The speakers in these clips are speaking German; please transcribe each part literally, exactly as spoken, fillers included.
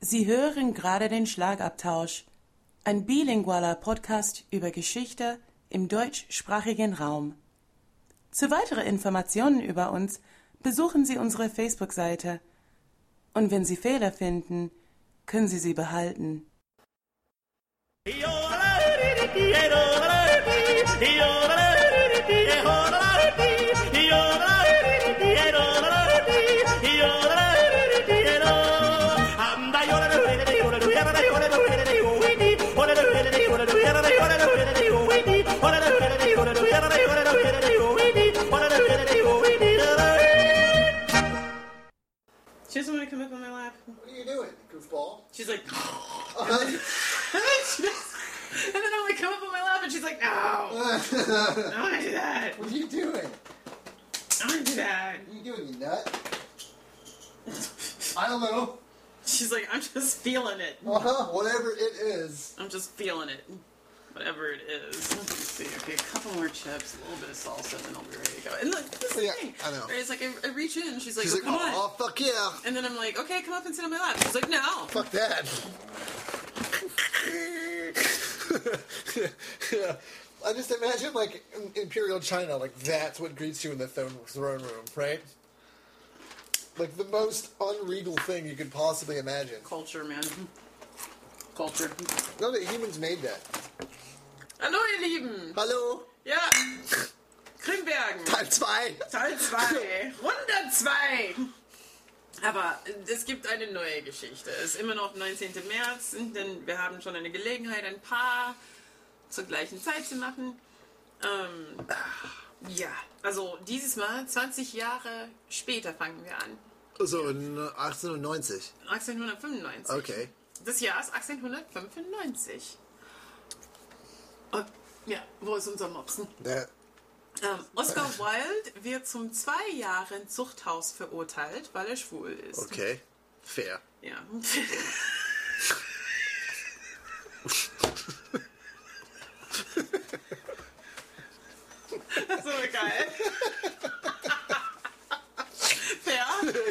Sie hören gerade den Schlagabtausch, ein bilingualer Podcast über Geschichte im deutschsprachigen Raum. Zu weiteren Informationen über uns besuchen Sie unsere Facebook-Seite. Und wenn Sie Fehler finden, können Sie sie behalten. She doesn't want to come up on my lap. What are you doing, goofball? She's like, and, then she does, and then I'm like, come up on my lap, and she's like, no, I don't want to do that. What are you doing? I don't want to do that. What are you doing, you nut? I don't know. She's like, I'm just feeling it. Uh-huh, whatever it is. I'm just feeling it. Whatever it is. Let's see. Okay, a couple more chips, a little bit of salsa, and then I'll be ready to go. And look, this is the Yeah, thing. I know. Right, it's like I, I reach in, and she's like, She's oh, like, come oh, on. fuck yeah. And then I'm like, okay, come up and sit on my lap. She's like, no. Fuck that. Yeah. I just imagine, like, in Imperial China, like, that's what greets you in the throne, throne room, right? Like, the most unregal thing you could possibly imagine. Culture, man. Culture. No, the humans made that. Hallo, ihr Lieben. Hallo? Ja. Krimbergen. Teil zwei. Teil zwei. Runde zwei. Aber es gibt eine neue Geschichte. Es ist immer noch neunzehnten März, denn wir haben schon eine Gelegenheit, ein paar zur gleichen Zeit zu machen. Ähm, ja, also dieses Mal, zwanzig Jahre später fangen wir an. So, in achtzehnhundertneunzig. achtzehnhundertfünfundneunzig. Okay. Das Jahr ist achtzehnhundertfünfundneunzig. Und, ja, wo ist unser Mopsen? Der, Ähm, Oscar Wilde wird zum zwei Jahren Zuchthaus verurteilt, weil er schwul ist. okay. Fair. Ja. So geil. Fair.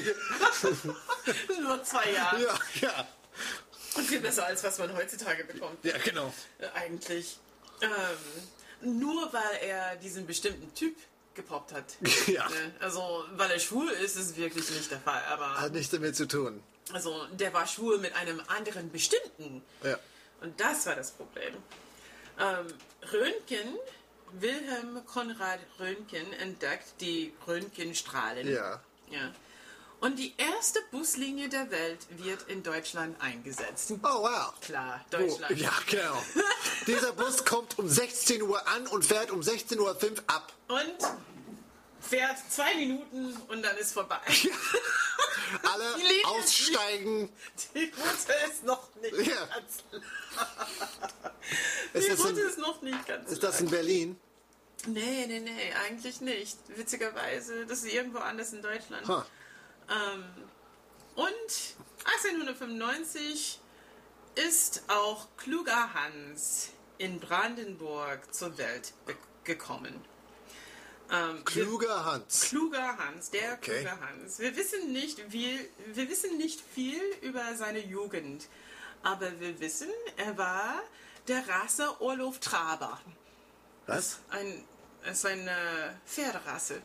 Nur zwei Jahre. Ja, ja. Und viel besser, als was man heutzutage bekommt. Ja, genau. Äh, eigentlich. Ähm, nur weil er diesen bestimmten Typ gepoppt hat. Ja. Ne? Also, weil er schwul ist, ist wirklich nicht der Fall. Aber Hat nichts damit zu tun. also, der war schwul mit einem anderen bestimmten. Ja. Und das war das Problem. Ähm, Röntgen, Wilhelm Konrad Röntgen entdeckt die Röntgenstrahlen. Ja. Ja. Und die erste Buslinie der Welt wird in Deutschland eingesetzt. Oh, wow. Klar, Oh, Deutschland. ja, genau. Dieser Bus kommt um sechzehn Uhr an und fährt um sechzehn Uhr fünf ab. Und fährt zwei Minuten und dann ist vorbei. Alle Die Linie aussteigen. Die Route ist noch nicht Ja. ganz lang. Ist Die das Route in- ist noch nicht ganz Ist das in lang. Berlin? Nee, nee, nee, eigentlich nicht. Witzigerweise, das ist irgendwo anders in Deutschland. Huh. Ähm, und achtzehnhundertfünfundneunzig ist auch Kluger Hans in Brandenburg zur Welt be- gekommen. Ähm, Kluger Hans. Kluger Hans, der Okay. Kluger Hans. Wir wissen nicht viel, wir wissen nicht viel über seine Jugend, aber wir wissen, er war der Rasse Orlof Traber. Was? Ein, es ist eine Pferderasse.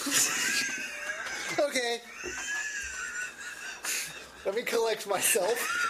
Okay. Let me collect myself.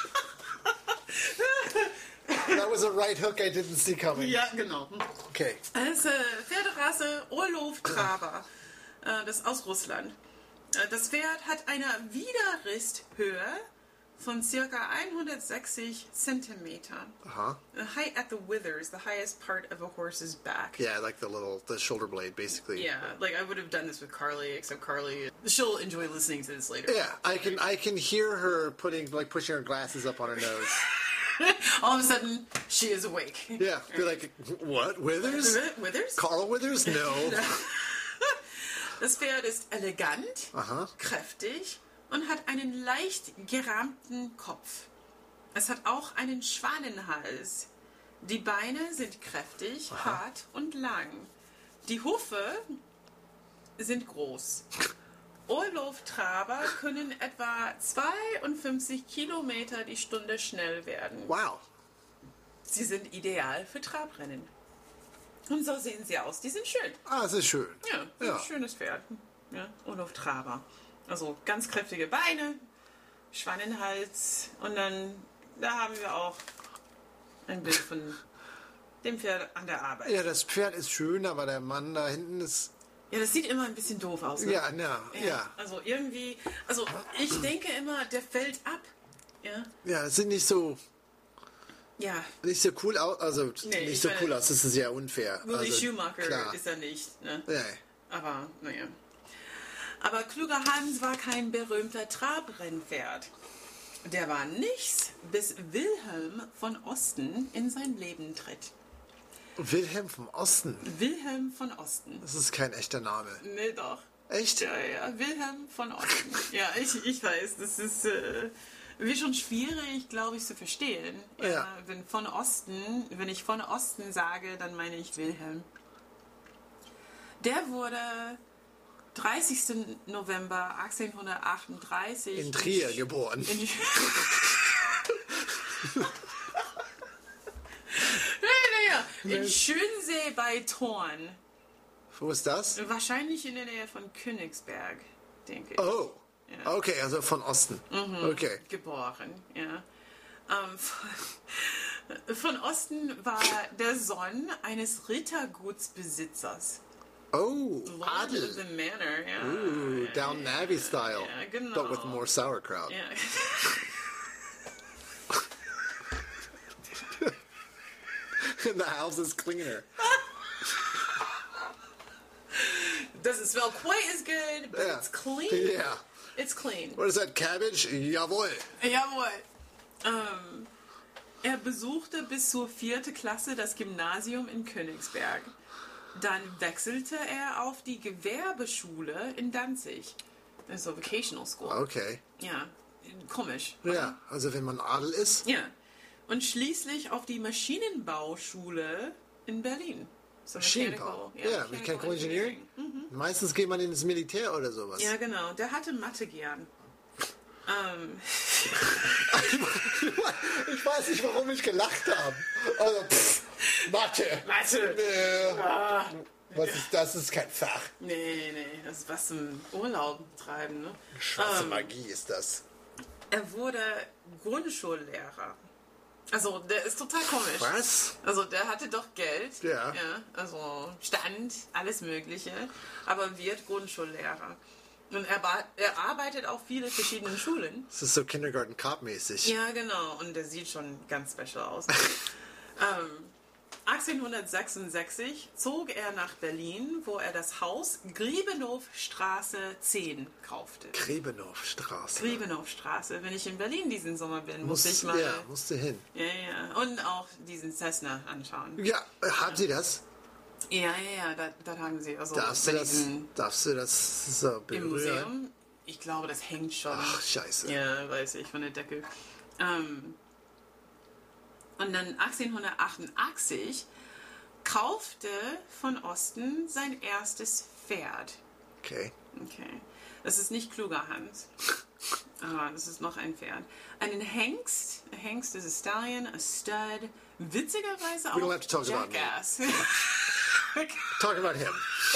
That was a right hook I didn't see coming. Ja, genau. Okay. Es ist äh, Pferderasse Orlof Traber. Äh, das ist aus Russland. Äh, das Pferd hat eine Widerristhöhe von circa hundertsechzig Zentimeter. Uh-huh. The height at the withers, the highest part of a horse's back. Yeah, like the little, the shoulder blade, basically. Yeah, like I would have done this with Carly, except Carly, she'll enjoy listening to this later. Yeah, I can, I can hear her putting, like, pushing her glasses up on her nose. All of a sudden, she is awake. Yeah, be like, what? Withers? Withers? Carl Withers? No. Das Pferd ist elegant, Aha. kräftig und hat einen leicht gerahmten Kopf. Es hat auch einen Schwanenhals. Die Beine sind kräftig, Aha. hart und lang. Die Hufe sind groß. Orloff-Traber können etwa zweiundfünfzig Kilometer die Stunde schnell werden. Wow. Sie sind ideal für Trabrennen. Und so sehen sie aus. Die sind schön. Ah, das ist schön. Ja, das Ja. ist ein schönes Pferd. Ja, Orloff-Traber. Also ganz kräftige Beine, Schweinenhals. Und dann, da haben wir auch ein Bild von dem Pferd an der Arbeit. Ja, das Pferd ist schön, aber der Mann da hinten ist... Ja, das sieht immer ein bisschen doof aus. Ne? Ja, na, ja. Also irgendwie, also ich denke immer, der fällt ab. Ja, Ja, das sieht nicht so, ja. nicht so cool aus. Also, Nee, ich nicht so meine, cool aus. Das ist ja unfair. Willy also, Schumacher klar. ist er nicht. Ne? Ja. Aber, naja. Aber Kluger Hans war kein berühmter Trabrennpferd. Der war nichts, bis Wilhelm von Osten in sein Leben tritt. Wilhelm vom Osten. Wilhelm von Osten. Das ist kein echter Name. Nee, doch. Echt? Ja, ja, Wilhelm von Osten. Ja, ich, ich weiß, das ist äh, wie schon schwierig, glaube ich, zu verstehen. Ja, Ja. Wenn von Osten, wenn ich von Osten sage, dann meine ich Wilhelm. Der wurde dreißigsten November achtzehnhundertachtunddreißig In Trier geboren. In, in Schönsee bei Thorn. Wo ist das? Wahrscheinlich in der Nähe von Königsberg, denke ich. Oh. Ja. Okay, also von Osten. Okay. Geboren, ja. Ähm, von, von Osten war der Sohn eines Rittergutsbesitzers. Oh, Lord of Adel. the Manor, ja. Ooh, ja, Downton ja, Abbey style. Ja, genau. But with more sauerkraut. Ja. And the house is cleaner. Doesn't smell quite as good, but Yeah. it's clean. Yeah. It's clean. What is that, cabbage? Jawohl. Jawohl. Ähm, er besuchte bis zur vierten Klasse das Gymnasium in Königsberg. Dann wechselte er auf die Gewerbeschule in Danzig. Also Vocational School. Okay. Ja, komisch. Ja, also wenn man Adel ist. Ja. Und schließlich auf die Maschinenbauschule in Berlin. So Maschinenbau. Mechanical- Ja, Mechanical Engineering. Meistens geht man ins Militär oder sowas. Ja, genau. Der hatte Mathe gern. Ähm, Ich weiß nicht, warum ich gelacht habe. Also, pff, Mathe. Mathe. Äh, ah, was ist das? Das ist kein Fach. nee, nee, das ist was zum Urlaub treiben, ne? Schwarze Ähm, Magie ist das. Er wurde Grundschullehrer. Also, der ist total komisch. Was? Also, der hatte doch Geld. Ja. ja. Also, Stand, alles Mögliche. Aber wird Grundschullehrer. Und er, ba- er arbeitet auf viele verschiedenen Schulen. Das ist so Kindergarten Cop mäßig. Ja, genau. Und der sieht schon ganz special aus. ähm, achtzehnhundertsechsundsechzig zog er nach Berlin, wo er das Haus Griebenhofstraße zehn kaufte. Grebenhofstraße. Griebenhofstraße. Wenn ich in Berlin diesen Sommer bin, muss, Muss, ich mal... ja, musste hin. Ja, ja. Und auch diesen Cessna anschauen. Ja, äh, haben Sie das? Ja, ja, ja, da, da haben sie. Also Darfst du bei das, diesen- darfst du das so im berühren? Museum? Ich glaube, das hängt schon. Ach, scheiße. Ja, weiß ich, von der Decke. Ähm, und dann achtzehnhundertachtundachtzig kaufte von Osten sein erstes Pferd. Okay. Okay. Das ist nicht Kluger Hans. Aber das ist noch ein Pferd. Einen Hengst. Ein Hengst ist a Stallion, a Stud. Witzigerweise We don't auch have to talk about me. Jackass. Talk about him.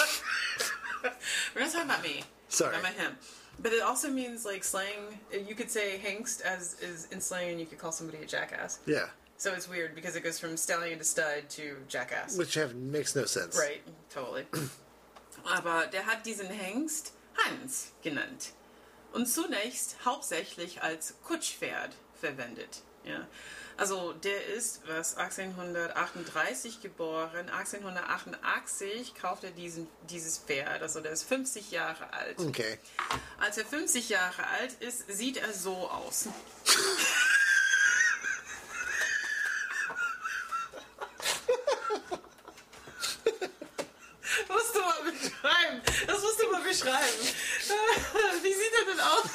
We're not talking about me. Sorry. Talking about him. But it also means like slang. You could say hengst as is in slang, and you could call somebody a jackass. Yeah. So it's weird because it goes from stallion to stud to jackass. Which have, makes no sense. Right, totally. Aber der hat diesen Hengst Hans genannt. Und zunächst hauptsächlich als Kutschpferd verwendet. Ja. Also der ist, was achtzehnhundertachtunddreißig geboren, achtzehnhundertachtundachtzig kauft er diesen, dieses Pferd, also der ist fünfzig Jahre alt. Okay. Als er fünfzig Jahre alt ist, sieht er so aus. Musst du mal beschreiben. Das musst du mal beschreiben. Wie sieht er denn aus?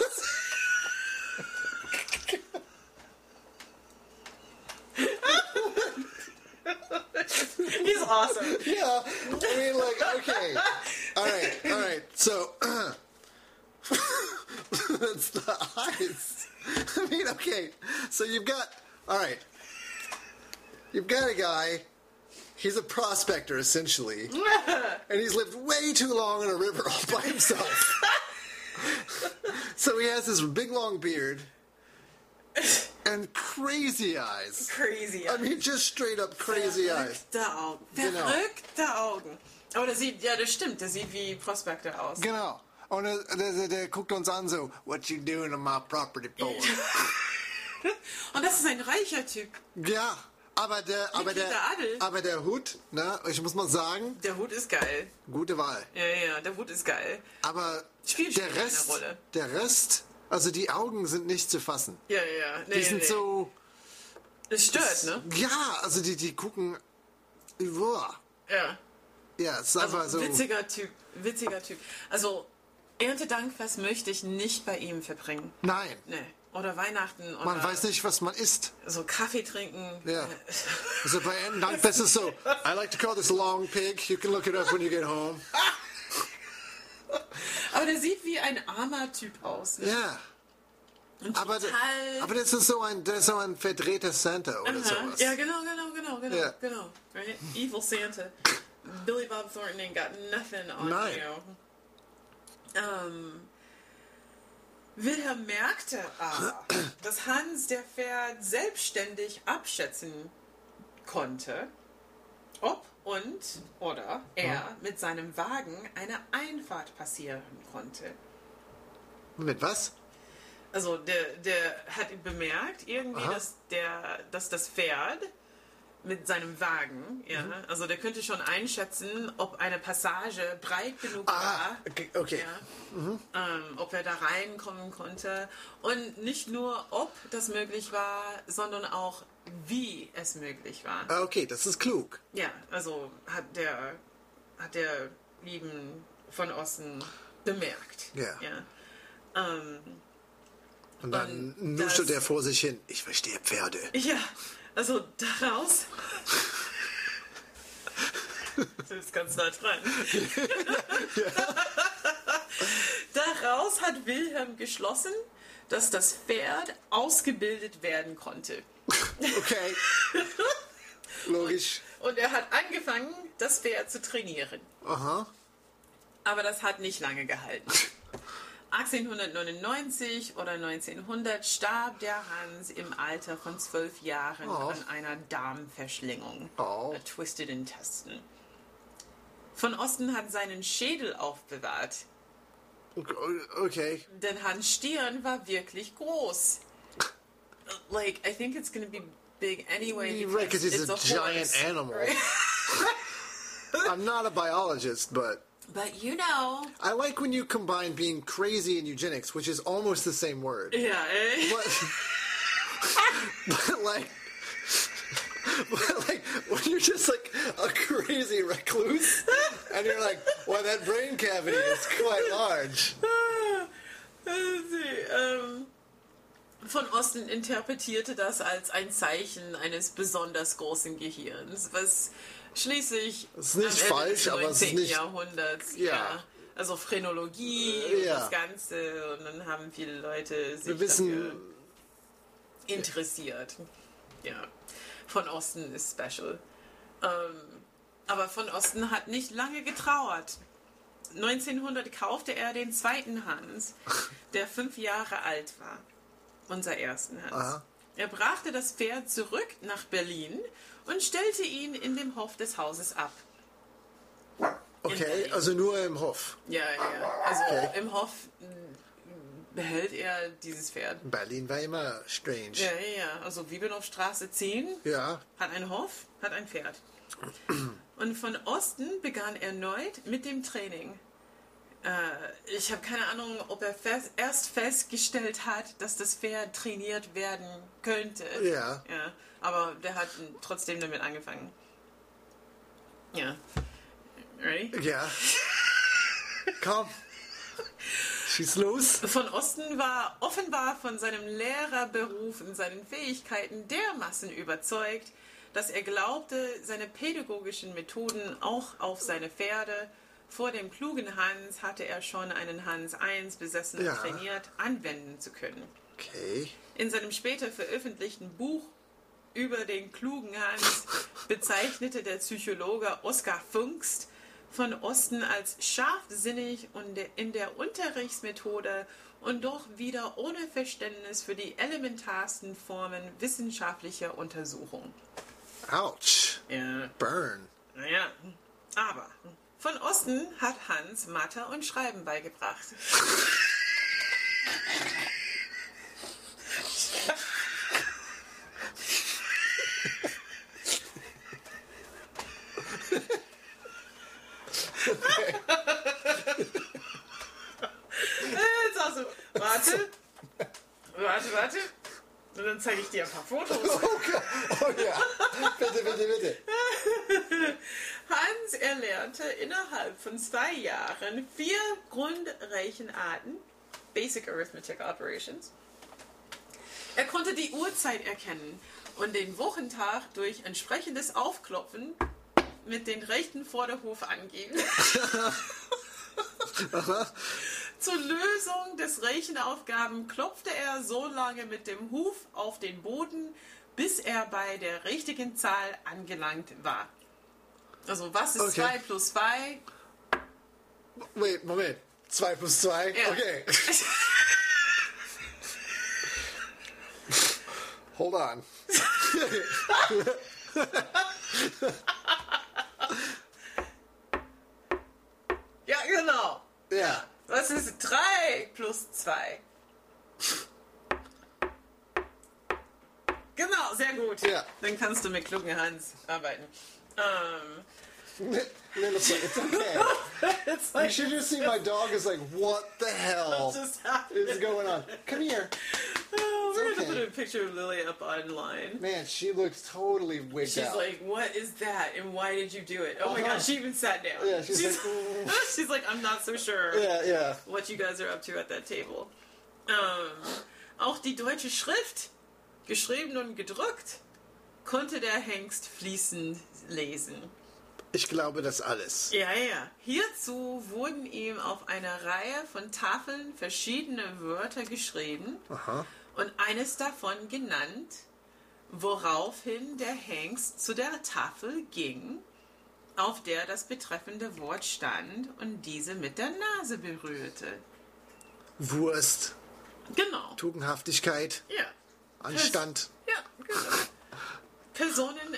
He's awesome. Yeah. I mean, like, okay. All right. All right. So, uh, Okay, so you've got, all right, you've got a guy, he's a prospector essentially, and he's lived way too long in a river all by himself. So he has this big long beard and crazy eyes. Crazy I eyes. mean, just straight up crazy eyes. Verrückte Augen. Genau. Verrückte Augen. Aber das sieht, ja, das stimmt, das sieht wie Prospector aus. Genau. Und der, der, der guckt uns an so, what you doing on my property for? Und das ist ein reicher Typ. Ja, aber der, aber der, Nikita Adel. aber der Hut, ne, ich muss mal sagen, Der Hut ist geil. gute Wahl. Ja, ja, der Hut ist geil. Aber Spielt der schon eine Rest, Rolle. der Rest, also die Augen sind nicht zu fassen. Ja, ja, nee, Die sind nee. so, Es stört, ne? ja, also die, die gucken, boah. Ja. Ja, es ist Also, einfach so. witziger Typ, witziger Typ. Also, Erntedankfest möchte ich nicht bei ihm verbringen. Nein, Nee. Oder Weihnachten oder man weiß nicht, was man isst. so Kaffee trinken. Ja. Also bei Erntedankfest ist so, I like to call this long pig, you can look it up when you get home. Aber der sieht wie ein armer Typ aus. Ne? Ja. Und Aber, total... aber das ist so ein, das ist so ein verdrehter Santa oder Aha. sowas. Ja, genau, genau, genau, genau, Ja. genau. Right? Evil Santa. Billy Bob Thornton ain't got nothing on Nein. you. Ähm, Wilhelm merkte aber, dass Hans der Pferd selbstständig abschätzen konnte, ob und oder er mit seinem Wagen eine Einfahrt passieren konnte. Mit was? Also der, der hat bemerkt irgendwie, Aha. dass der, dass das Pferd mit seinem Wagen, ja, Mhm. also der könnte schon einschätzen, ob eine Passage breit genug Ah, war, okay. okay. ja, ähm, ob er da reinkommen konnte und nicht nur, ob das möglich war, sondern auch, wie es möglich war. Ah, okay, das ist klug. Ja, also hat der, hat der lieben von Osten bemerkt. Ja. Ja. Ähm, Und dann Und nuschelt das- er vor sich hin. Ich verstehe Pferde. Ja, also daraus. Du bist ganz nah dran. Daraus hat Wilhelm geschlossen, dass das Pferd ausgebildet werden konnte. Okay. Logisch. Und er hat angefangen, das Pferd zu trainieren. Aha. Aber das hat nicht lange gehalten. achtzehnhundertneunundneunzig oder neunzehnhundert starb der Hans im Alter von zwölf Jahren Oh. an einer Darmverschlingung. Oh. A twisted intestine. Von Osten hat seinen Schädel aufbewahrt, Okay. denn Hans Stirn war wirklich groß. Like, I think it's gonna be big anyway. Right, because he's it's a, giant horse, animal. right? I'm not a biologist, but But you know. I like when you combine being crazy and eugenics, which is almost the same word. Ja, eh? But, but like, but like when you're just like a crazy recluse, and you're like, well, that brain cavity is quite large. ähm, von Osten interpretierte das als ein Zeichen eines besonders großen Gehirns, was schließlich Das ist nicht am Ende falsch, des aber es ist neunzehnten nicht- Jahrhunderts, Ja. ja, also Phrenologie Äh, und ja. das Ganze, und dann haben viele Leute sich Wir wissen, dafür interessiert. Ja, von Osten ist special. Ähm, aber von Osten hat nicht lange getrauert. neunzehnhundert kaufte er den zweiten Hans, der fünf Jahre alt war. Unser ersten Hans. Aha. Er brachte das Pferd zurück nach Berlin und stellte ihn in dem Hof des Hauses ab. okay, also nur im Hof. Ja, ja. Also Okay. im Hof mh, behält er dieses Pferd. Berlin war immer strange. Ja, ja, ja. Also Wiebenow-Straße zehn Ja. hat einen Hof, hat ein Pferd. Und von Osten begann erneut mit dem Training. Äh, ich habe keine Ahnung, ob er fest, erst festgestellt hat, dass das Pferd trainiert werden könnte. Ja. Ja, aber der hat trotzdem damit angefangen. Ja. Ready? Ja. Komm. Schieß los. Von Osten war offenbar von seinem Lehrerberuf und seinen Fähigkeiten dermaßen überzeugt, dass er glaubte, seine pädagogischen Methoden auch auf seine Pferde, vor dem klugen Hans hatte er schon einen Hans eins besessen und Ja. trainiert, anwenden zu können. Okay. In seinem später veröffentlichten Buch über den klugen Hans bezeichnete der Psychologe Oskar Pfungst von Osten als scharfsinnig und in der Unterrichtsmethode und doch wieder ohne Verständnis für die elementarsten Formen wissenschaftlicher Untersuchung. Ouch. Ja. Burn. Naja, aber von Osten hat Hans Mathe und Schreiben beigebracht. Jetzt auch so, warte, warte, warte. Und dann zeige ich dir ein paar Fotos. Oh, Gott. Oh ja. Bitte, bitte, bitte. Hans erlernte innerhalb von zwei Jahren vier Grundrechenarten, Basic Arithmetic Operations. Er konnte die Uhrzeit erkennen und den Wochentag durch entsprechendes Aufklopfen mit den rechten Vorderhof angeben. Zur Lösung des Rechenaufgaben klopfte er so lange mit dem Huf auf den Boden, bis er bei der richtigen Zahl angelangt war. Also was ist Okay. zwei plus zwei? Wait, Moment. zwei plus zwei? Ja. Okay. Hold on. Ja, genau. Ja. Was ist drei plus zwei? Genau, sehr gut. Ja. Dann kannst du mit klugen Hans arbeiten. Ähm, No, no, it's like, it's okay. it's You like, should just see my dog is like, what the hell just happened. is going on? Come here. Oh, we're It's gonna okay. put a picture of Lily up online. Man, she looks totally wigged She's out. like, what is that? And why did you do it? Oh my Uh-huh. god, she even sat down. Yeah, she's like, "Mm." she's like, I'm not so sure yeah, yeah. what you guys are up to at that table. Ähm, auch die deutsche Schrift, geschrieben und gedruckt, konnte der Hengst fließend lesen. Ich glaube das alles. Ja, ja. Hierzu wurden ihm auf einer Reihe von Tafeln verschiedene Wörter geschrieben Aha. und eines davon genannt, woraufhin der Hengst zu der Tafel ging, auf der das betreffende Wort stand und diese mit der Nase berührte. Wurst, Genau. Tugendhaftigkeit, Ja. Anstand. Ja, genau. Personen...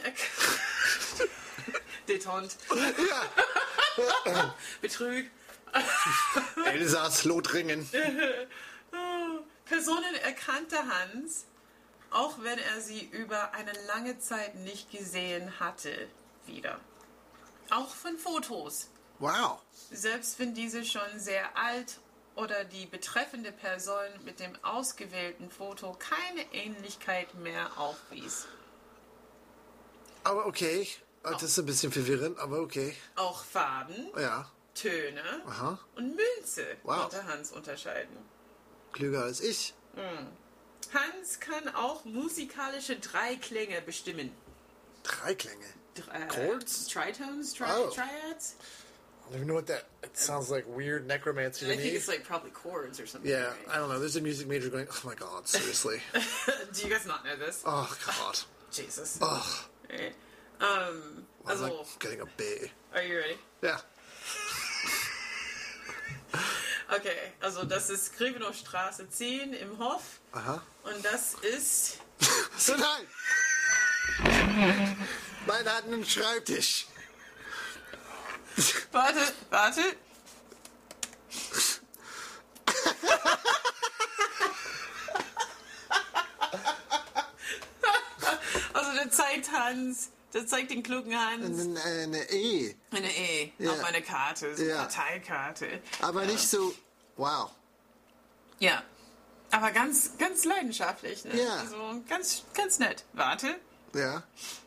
Detente. Ja. Betrug. Elsass, Lothringen. Personen erkannte Hans, auch wenn er sie über eine lange Zeit nicht gesehen hatte, wieder. Auch von Fotos. Wow. Selbst wenn diese schon sehr alt oder die betreffende Person mit dem ausgewählten Foto keine Ähnlichkeit mehr aufwies. Aber okay. Das ist ein bisschen verwirrend, aber okay. Auch Farben, Ja. Töne Aha. und Münze Wow. konnte Hans unterscheiden. Klüger als ich. Hans kann auch musikalische Dreiklänge bestimmen. Drei Klänge. Dr- äh, Chords? Tritones? Tri Oh. Triads? I don't even know what that... It sounds like weird necromancy to I think me. it's like probably chords or something. Yeah, right? I don't know. There's a music major going, oh my god, seriously. Do you guys not know this? Oh god. Jesus. Oh, Right. Um, I'm also, like getting a B. are you ready? Ja. Okay, also das ist Grivenow Straße zehn im Hof. Aha. Und das ist... So, nein! Nein, er hat einen Schreibtisch. Warte, warte. Also der zeigt Hans, der zeigt den klugen Hans Eine, eine E. eine E Ja. auf einer Karte, so eine Ja. Karteikarte. Aber nicht so, wow. Ja, aber ganz, ganz leidenschaftlich. Ne? Ja. Also ganz, ganz nett. Warte. Ja.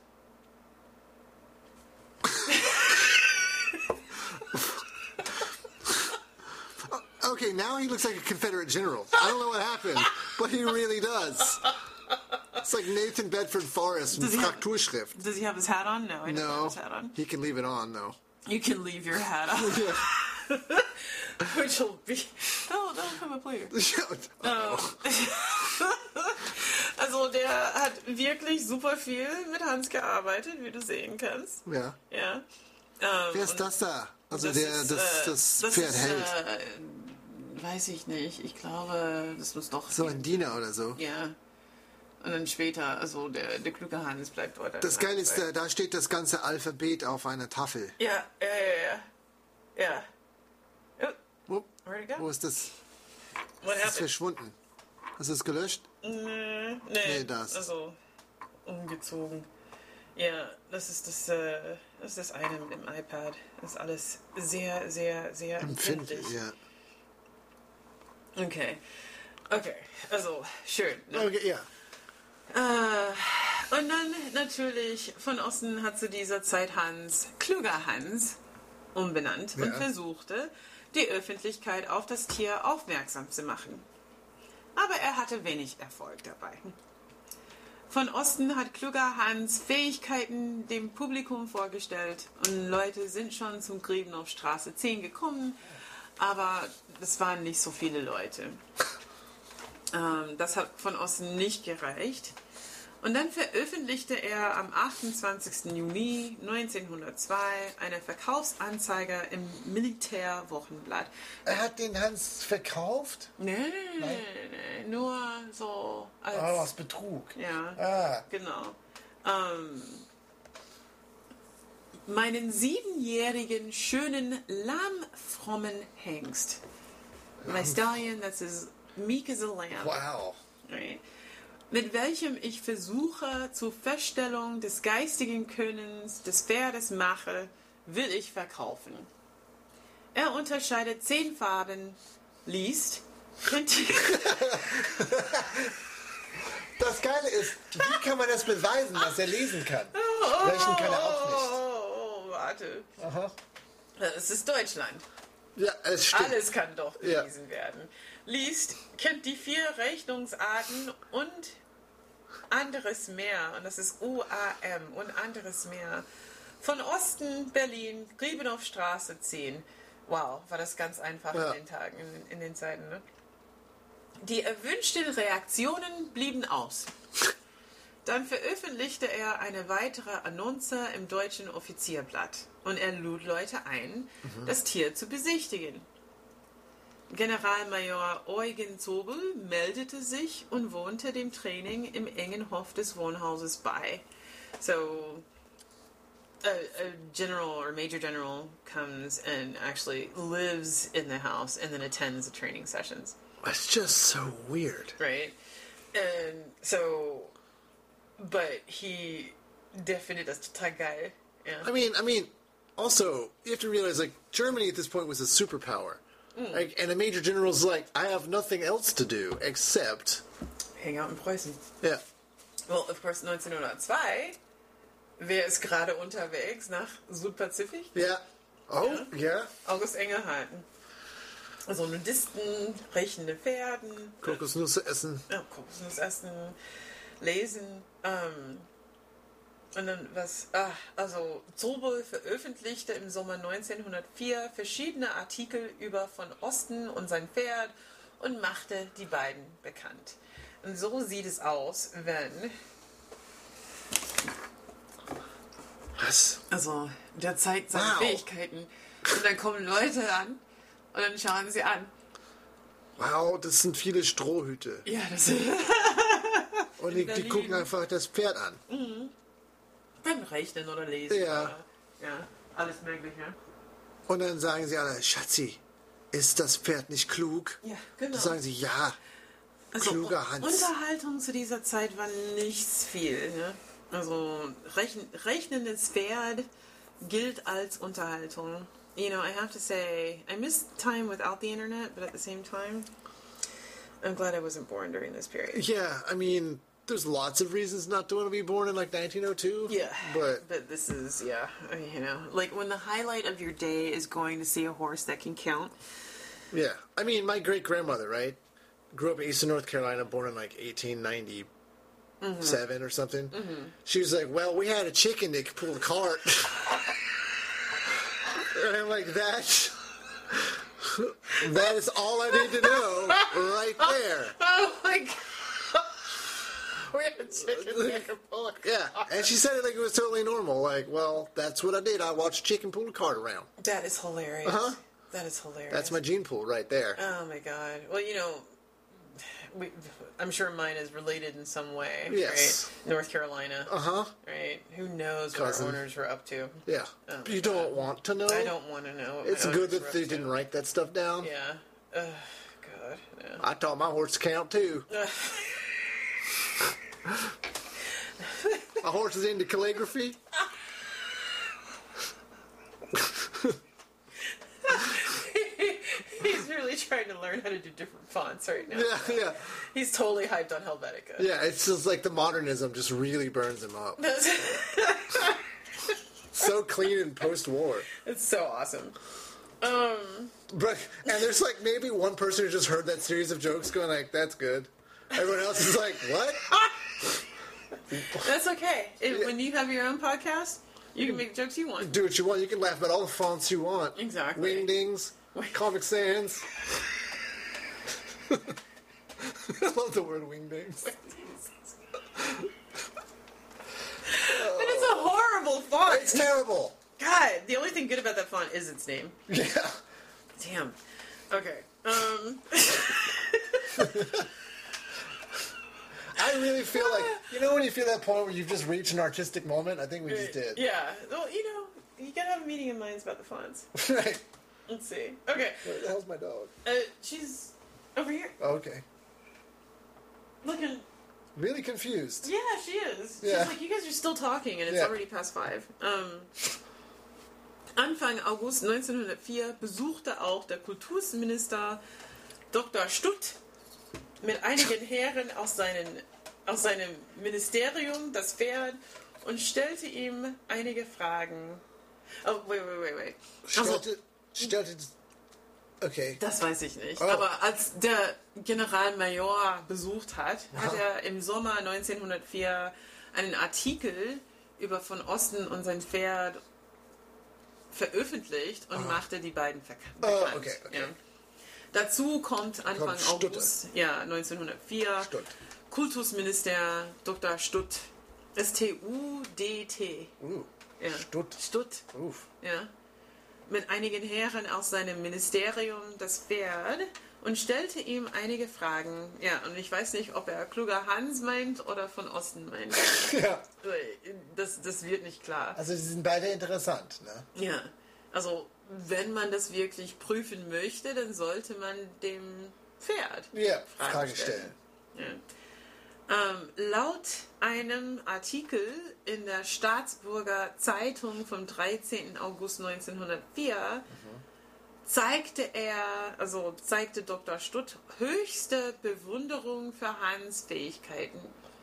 Okay, now he looks like a Confederate general. I don't know what happened, but he really does. It's like Nathan Bedford Forrest in Does he have- Frakturschrift. Does he have his hat on? No, he doesn't have No, his hat on. he can leave it on though. You can leave your hat on, Yeah. which will be... That'll, that'll come up later. Uh-oh. Also der hat wirklich super viel mit Hans gearbeitet, wie du sehen kannst. Ja. Ja. Ähm, Wer ist und das da? Also das der ist, das, äh, das, das Pferd ist, hält. Äh, weiß ich nicht. Ich glaube, das muss doch... So ein Diener oder so. Ja. Und dann später, also der, der kluge Hans bleibt dort. Das Geile ist, da, da steht das ganze Alphabet auf einer Tafel. Ja, ja, ja, ja. Ja. Oh, Wo, where'd it go? wo ist das? What Das ist happened? verschwunden. Hast du es gelöscht? Nee, nee, Nee, das. Also, umgezogen. Ja, das ist das, äh, das ist das eine mit dem iPad. Das ist alles sehr, sehr, sehr Empfindlich, empfindlich. ja. Okay. Okay, also, schön. Ne? Okay, ja. Äh, und dann natürlich von Osten hat zu dieser Zeit Hans, kluger Hans, umbenannt und Ja. versuchte, die Öffentlichkeit auf das Tier aufmerksam zu machen. Aber er hatte wenig Erfolg dabei. Von Osten hat kluger Hans Fähigkeiten dem Publikum vorgestellt und Leute sind schon zum Grieben auf Straße zehn gekommen, aber es waren nicht so viele Leute. Ähm, das hat von Osten nicht gereicht. Und dann veröffentlichte er am achtundzwanzigsten Juni neunzehnhundertzwei eine Verkaufsanzeige im Militärwochenblatt. Er hat den Hans verkauft? Nee, nee, nee, nee, nur so als... Oh, aus Betrug. Ja, Ah. genau. Ähm, meinen siebenjährigen, schönen, lammfrommen Hengst. My stallion that's as meek as a lamb. Wow. Right. Mit welchem ich Versuche zur Feststellung des geistigen Könnens des Pferdes mache, will ich verkaufen. Er unterscheidet zehn Farben, liest, kennt die... Das Geile ist, wie kann man das beweisen, dass er lesen kann? Welchen kann er auch nicht. Oh, warte. Aha. Es ist Deutschland. Ja, es stimmt. Alles kann doch Ja. gelesen werden. Liest, kennt die vier Rechnungsarten und anderes mehr. Und das ist U A M und anderes mehr. Von Osten, Berlin, Griebenhoffstraße zehn. Wow, war das ganz einfach Ja. in den Tagen, in, in den Zeiten. Ne? Die erwünschten Reaktionen blieben aus. Dann veröffentlichte er eine weitere Annonce im Deutschen Offizierblatt und er lud Leute ein, Mhm. das Tier zu besichtigen. Generalmajor Eugen Zobel meldete sich und wohnte dem Training im engen Hof des Wohnhauses bei. So, a, a general or major general comes and actually lives in the house and then attends the training sessions. It's just so weird. Right? And so, but he, der findet das total geil. Ja. I mean, I mean, also, you have to realize, like, Germany at this point was a superpower. Like, and a major general's like, I have nothing else to do except... Hang out in Preußen. Yeah. Well, of course, neunzehnhundertzwei, wer ist gerade unterwegs nach Südpazifik? Yeah. Oh, yeah. August Engelharten. Also Nudisten, riechende Pferden, Kokosnüsse essen. ja, Kokosnuss essen, lesen. Ähm, und dann was, ah, also Zobel veröffentlichte im Sommer neunzehnhundertvier verschiedene Artikel über von Osten und sein Pferd und machte die beiden bekannt. Und so sieht es aus, wenn... Was? Also, der zeigt seine Wow. Fähigkeiten. Und dann kommen Leute an und dann schauen sie an. Wow, das sind viele Strohhüte. Ja, das ist... Und die, die Berlin. gucken einfach das Pferd an. beim Rechnen oder Lesen. Ja. Oder, ja, alles Mögliche. Und dann sagen sie alle, Schatzi, ist das Pferd nicht klug? Ja, genau. Dann sagen sie, ja. Also, Kluger Hans. Unterhaltung zu dieser Zeit war nichts viel. Ne? Also rechn rechnendes Pferd gilt als Unterhaltung. You know, I have to say, I missed time without the internet, but at the same time, I'm glad I wasn't born during this period. Yeah, I mean, there's lots of reasons not to want to be born in like nineteen oh two. Yeah, But but this is, yeah, you know, like when the highlight of your day is going to see a horse that can count. yeah, I mean, my great grandmother, right, grew up in Eastern North Carolina, born in like eighteen ninety-seven or something. She was like, well, we had a chicken that could pull a cart. And I'm like, that, that is all I need to know right there. Oh my God. we had chicken we could pull a Yeah, and she said it like it was totally normal. Like, well, that's what I did. I watched chicken pull a cart around. That is hilarious. Uh-huh. That is hilarious. That's my gene pool right there. Oh my god. Well, you know, we, I'm sure mine is related in some way. Yes. Right? North Carolina. Uh huh. Right? Who knows Cousin. what our owners were up to? Yeah. Oh my you God. don't want to know. I don't want to know. What It's my good owners that were they up didn't to. write that stuff down. Yeah. Ugh, God. Yeah. I taught my horse to count too. My horse is into calligraphy. He's really trying to learn how to do different fonts right now. Yeah, yeah, He's totally hyped on Helvetica. yeah. It's just like the modernism just really burns him up. So clean in post-war. It's so awesome. Um, But and there's like maybe one person who just heard that series of jokes going like, "That's good." Everyone else is like, "What?" that's okay. It, when you have your own podcast, you can make jokes you want. Do what you want. You can laugh about all the fonts you want. Exactly. Wingdings, Comic Sans. I love the word wingdings. But it's a horrible font. It's terrible. God, the only thing good about that font is its name. Yeah. Damn. Okay. Um. I really feel like, you know when you feel that point where you've just reached an artistic moment? I think we just did. Yeah. Well, you know, you gotta have a meeting of minds about the fonts. Right. Let's see. Okay. Where the hell's my dog? Uh, she's over here. Oh, okay. Looking. Really confused. Yeah, she is. Yeah. She's like, you guys are still talking, and it's Yeah. already past five. Um, Anfang August neunzehnhundertvier besuchte auch der Kultusminister Doktor Stutt mit einigen Herren aus, seinen, aus seinem Ministerium das Pferd und stellte ihm einige Fragen. Oh, wait, wait, wait, wait. Also, Stellte, stellte, okay. das weiß ich nicht. Oh. Aber als der Generalmajor besucht hat, Aha. hat er im Sommer neunzehnhundertvier einen Artikel über von Osten und sein Pferd veröffentlicht und Aha. machte die beiden verk- Oh, bekannt. okay, okay. Ja. Dazu kommt Anfang Kommt Stutte. August ja, neunzehnhundertvier Stutt. Kultusminister Doktor Stutt. S T U D T. Uh, Ja. Stutt. Stutt. Uff. Ja, mit einigen Herren aus seinem Ministerium das Pferd und stellte ihm einige Fragen. Ja, und ich weiß nicht, ob er kluger Hans meint oder von Osten meint. Ja. Das, das wird nicht klar. Also, sie sind beide interessant, ne? Ja, also wenn man das wirklich prüfen möchte, dann sollte man dem Pferd Ja, Fragen Frage stellen. Ja. Ähm, laut einem Artikel in der Staatsburger Zeitung vom dreizehnten August neunzehnhundertvier zeigte er, also zeigte Doktor Stutt höchste Bewunderung für Hans Fähigkeiten.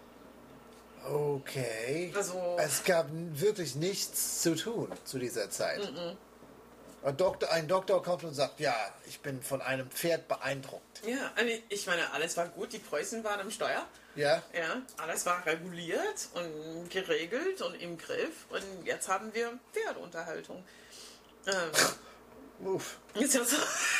Okay. Also- es gab wirklich nichts zu tun zu dieser Zeit. Mhm. Ein Doktor, ein Doktor kommt und sagt, ja, ich bin von einem Pferd beeindruckt. Ja, ich meine, alles war gut, die Preußen waren am Steuer. Ja? Ja, alles war reguliert und geregelt und im Griff. Und jetzt haben wir Pferdunterhaltung. Ähm, Uff. ist ja so.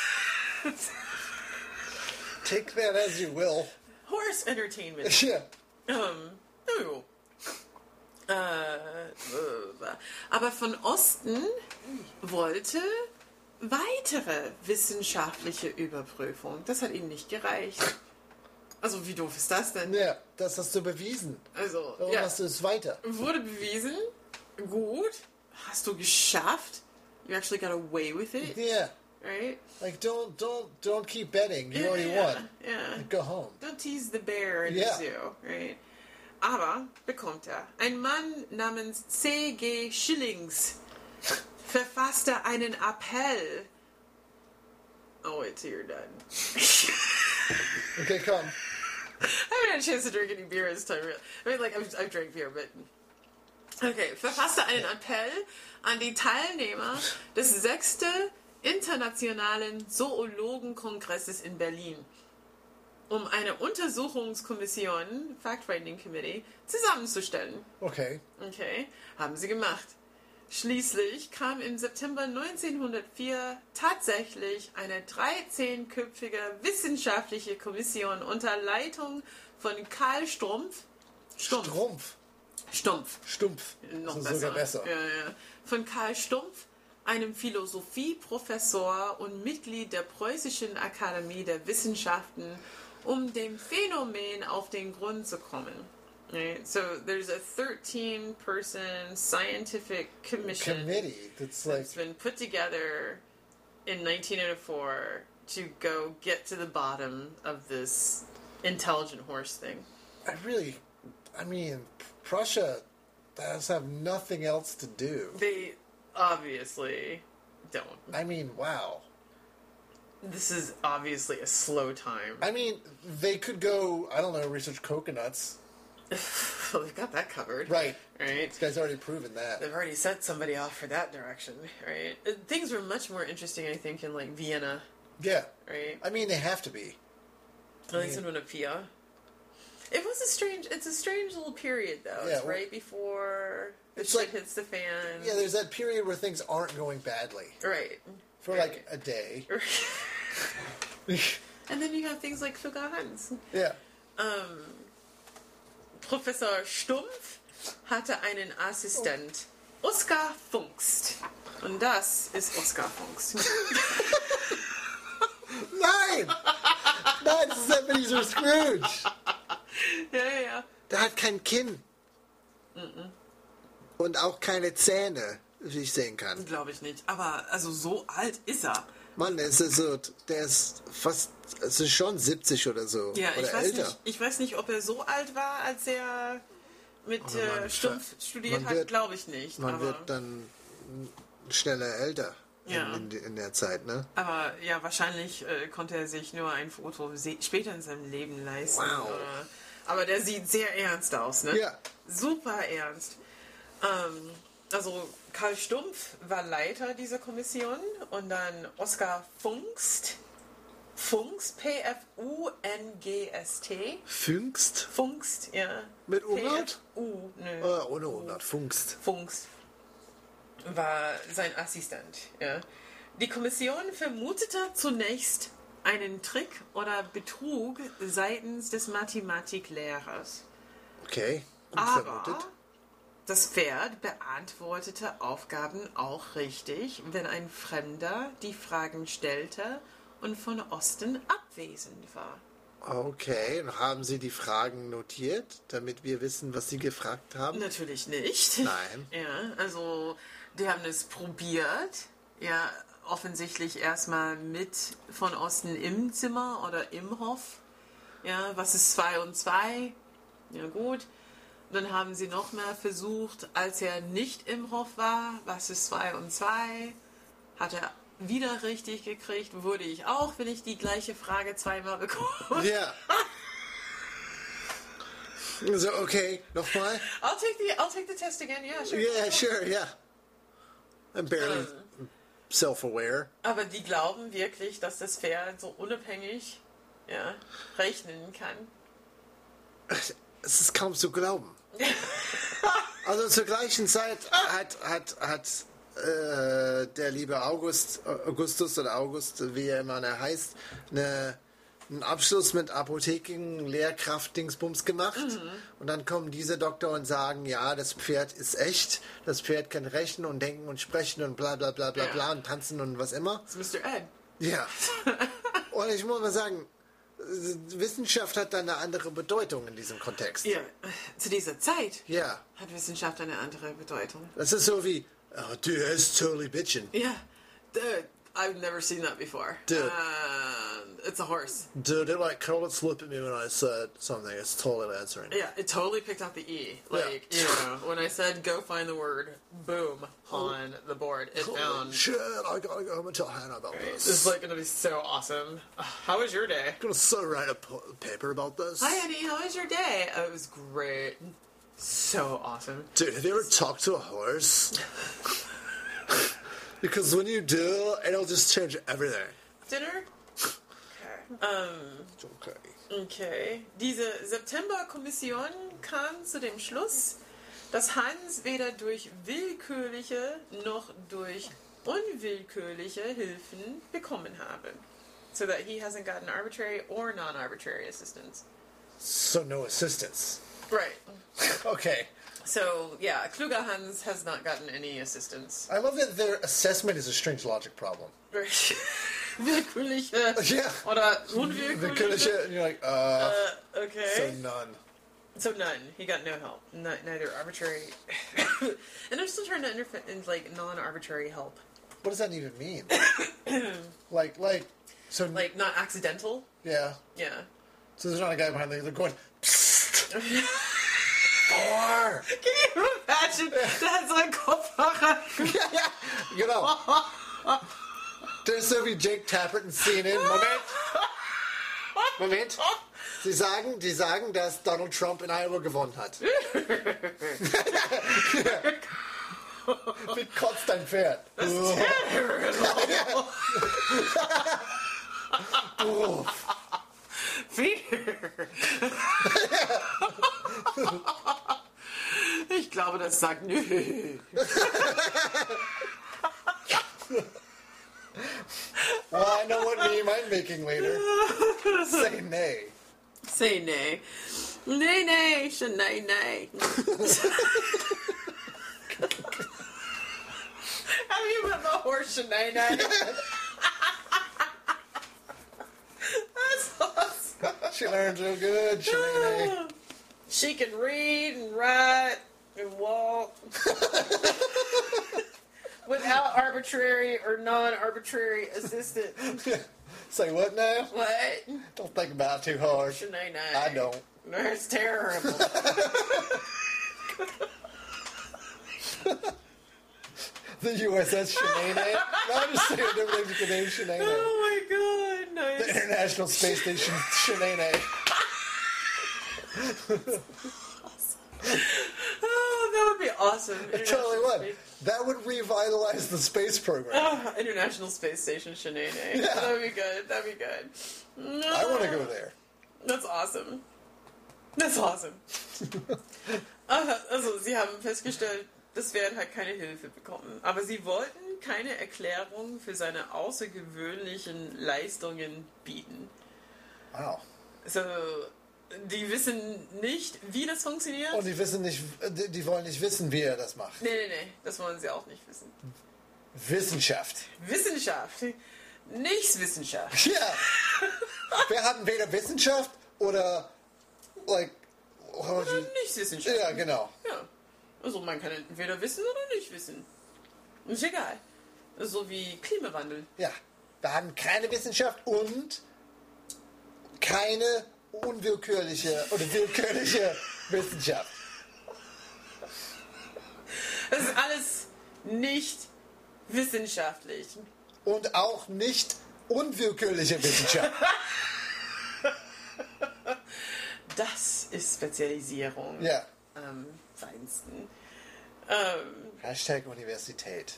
Take that as you will. Horse Entertainment. Ja. Ähm, jo. Äh, äh, aber von Osten wollte weitere wissenschaftliche Überprüfung. Das hat ihm nicht gereicht. Also wie doof ist das denn? Ja, das hast du bewiesen. Also, Warum ja, hast du es weiter? wurde bewiesen. Gut. Hast du geschafft. You actually got away with it. Yeah. Right? Like, don't, don't, don't keep betting. You already yeah, won. Yeah. Go home. Don't tease the bear in Yeah. the zoo, right? Aber bekommt er. Ein Mann namens C G Schillings verfasste einen Appell. Oh, wait till you're done. Okay, komm. I haven't had a chance to drink any beer this time. I mean, like, I've, I've drank beer, but... Okay, verfasste einen Appell an die Teilnehmer des sechsten Internationalen Zoologenkongresses in Berlin, um eine Untersuchungskommission, Fact-Finding Committee, zusammenzustellen. Okay. Okay, haben sie gemacht. Schließlich kam im September neunzehnhundertvier tatsächlich eine dreizehnköpfige wissenschaftliche Kommission unter Leitung von Karl Strumpf Stumpf. Strumpf. Stumpf. Stumpf. Noch Das ist besser. sogar besser. Ja, ja. Von Karl Stumpf, einem Philosophieprofessor und Mitglied der Preußischen Akademie der Wissenschaften, um dem Phänomen auf den Grund zu kommen. Right? So there's a thirteen person scientific commission Committee. That's like that's been put together in nineteen oh four to go get to the bottom of this intelligent horse thing. I really, I mean, Prussia does have nothing else to do. They obviously don't. I mean, wow. This is obviously a slow time. I mean, they could go, I don't know, research coconuts. Well, they've got that covered. Right. Right. This guy's already proven that. They've already set somebody off for that direction, right? Uh, Things were much more interesting, I think, in like Vienna, Yeah. right? I mean, they have to be. At least in Winapia. It was a strange. It's a strange little period, though. Yeah, it's well, right before the it's shit like- hits the fan. Yeah, there's that period where things aren't going badly. right. For like a day. And then you have things like Fugger Hans. Yeah. Professor Stumpf hatte einen Assistent, Oskar Funkst. Und das ist Oskar Funkst. Nein! Nein, das ist Ebenezer Scrooge! ja, ja, ja. Der hat kein Kinn. Und auch keine Zähne, wie ich sehen kann. Glaube ich nicht. Aber also so alt ist er. Mann, der ist so, der ist fast, es ist schon siebzig oder so. Ja, oder ich weiß, älter. nicht, ich weiß nicht, ob er so alt war, als er mit Aber man äh, Stumpf ver- studiert man hat, wird- glaube ich nicht. Man aber, wird dann schneller älter Ja. in, in, in der Zeit, ne? aber ja, wahrscheinlich äh, konnte er sich nur ein Foto se- später in seinem Leben leisten. Wow. Oder, aber der sieht sehr ernst aus, ne? Ja. Super ernst. Ähm, also Karl Stumpf war Leiter dieser Kommission und dann Oskar Funkst. Funkst, P F U N G S T. Funkst? Funkst, ja. Mit Umlaut? P F U, nö. Äh, ohne Umlaut, Funkst. Funkst war sein Assistent. Ja. Die Kommission vermutete zunächst einen Trick oder Betrug seitens des Mathematiklehrers. Okay, gut Aber vermutet. das Pferd beantwortete Aufgaben auch richtig, wenn ein Fremder die Fragen stellte und von Osten abwesend war. Okay, und haben Sie die Fragen notiert, damit wir wissen, was Sie gefragt haben? Natürlich nicht. Nein. Ja, also die haben es probiert. Ja, offensichtlich erstmal mit von Osten im Zimmer oder im Hof. Ja, was ist zwei und zwei? Ja, gut. Dann haben sie noch mal versucht, als er nicht im Hof war, was ist zwei und zwei? Hat er wieder richtig gekriegt, wurde ich auch, wenn ich die gleiche Frage zweimal bekomme. Ja. So, okay, nochmal? I'll take the I'll take the test again, yeah, sure. Yeah, sure, yeah. I'm barely self-aware. Aber die glauben wirklich, dass das Pferd so unabhängig ja, rechnen kann. Es ist kaum zu glauben. Also zur gleichen Zeit hat, hat, hat äh, der liebe August, Augustus oder August, wie er immer er heißt, eine, einen Abschluss mit Apotheken, Lehrkraft, Dingsbums gemacht. Mhm. Und dann kommen diese Doktor und sagen, ja, das Pferd ist echt, das Pferd kann rechnen und denken und sprechen und bla bla bla bla Ja. bla und tanzen und was immer. Das ist Mister Ed. Ja. Und ich muss mal sagen, Wissenschaft hat da eine andere Bedeutung in diesem Kontext. Ja, zu dieser Zeit Ja. hat Wissenschaft eine andere Bedeutung. Das ist so wie, oh, dude, that's totally bitching. Ja, dude, I've never seen that before. Dude. Uh, it's a horse. Dude, it like curled its lip at me when I said something. It's totally answering. Yeah, it totally picked up the E. Like, Yeah. you know, when I said go find the word, boom, on the board, it Holy found. shit, I gotta go home and tell Hannah about This this. is like gonna be so awesome. Uh, How was your day? I'm gonna so write a po- paper about this. Hi, honey. How was your day? Oh, it was great. So awesome. Dude, have you ever talked to a horse? Because when you do, it'll just change everything. Dinner? Okay. Um. It's okay. Okay. Diese September-Kommission kam zu dem Schluss, dass Hans weder durch willkürliche noch durch unwillkürliche Hilfen bekommen habe. So that he hasn't gotten arbitrary or non-arbitrary assistance. So no assistance. Right. Okay. So, yeah, Kluger Hans has not gotten any assistance. I love that their assessment is a strange logic problem. Right. Willkürliche Yeah. oder The unwillkürliche. and you're like, uh, Uh, okay. so none. So none. He got no help. N- neither arbitrary. And I'm still trying to understand, like, non-arbitrary help. What does that even mean? like, like, so, Like, not accidental. yeah. Yeah. So there's not a guy behind there. They're going, four. Can you imagine? That's like Kopfhörer. Genau. There's so wie Jake Tappert in C N N. Moment. Moment. Sie sagen, die sagen, dass Donald Trump in Iowa gewonnen hat. Wie kotzt dein Pferd? Oh. Ich glaube, das sagt nö. Well, I know what meme I'm making later. Say nay. Say nay. Nay, nay, nay, nay. Have you met the horse Shanae Nay? That's awesome. She learns real good. She nay. She can read and write and walk without arbitrary or non-arbitrary assistance. Say what now? What? Don't think about it too hard. Shanae Nay. I don't. That's terrible. The U S S Shanae. No, I'm just saying different things you can name Shanae. Oh my god, nice. The International Space Station Shanae. Oh, that would be awesome. I tell you what, Space- that would revitalize the space program. Oh, International Space Station Shanae. Yeah. That'd be good. That'd be good. I want to go there. That's awesome. That's awesome. Ah, also, sie haben festgestellt, das Pferd hat keine Hilfe bekommen. Aber sie wollten keine Erklärung für seine außergewöhnlichen Leistungen bieten. Wow. So, die wissen nicht, wie das funktioniert. Und die wissen nicht, die, die wollen nicht wissen, wie er das macht. Nee, nee, nee, das wollen sie auch nicht wissen. Wissenschaft. Wissenschaft. Nichts Wissenschaft. Ja. Wir haben weder Wissenschaft oder, like, how Oder would you- nichts Wissenschaft. ja, genau. Ja. Also man kann entweder wissen oder nicht wissen. Ist egal. So wie Klimawandel. Ja. Wir haben keine Wissenschaft und keine unwillkürliche oder willkürliche Wissenschaft. Das ist alles nicht wissenschaftlich. Und auch nicht unwillkürliche Wissenschaft. Das ist Spezialisierung. Ja. Am feinsten. Ähm, Hashtag Universität.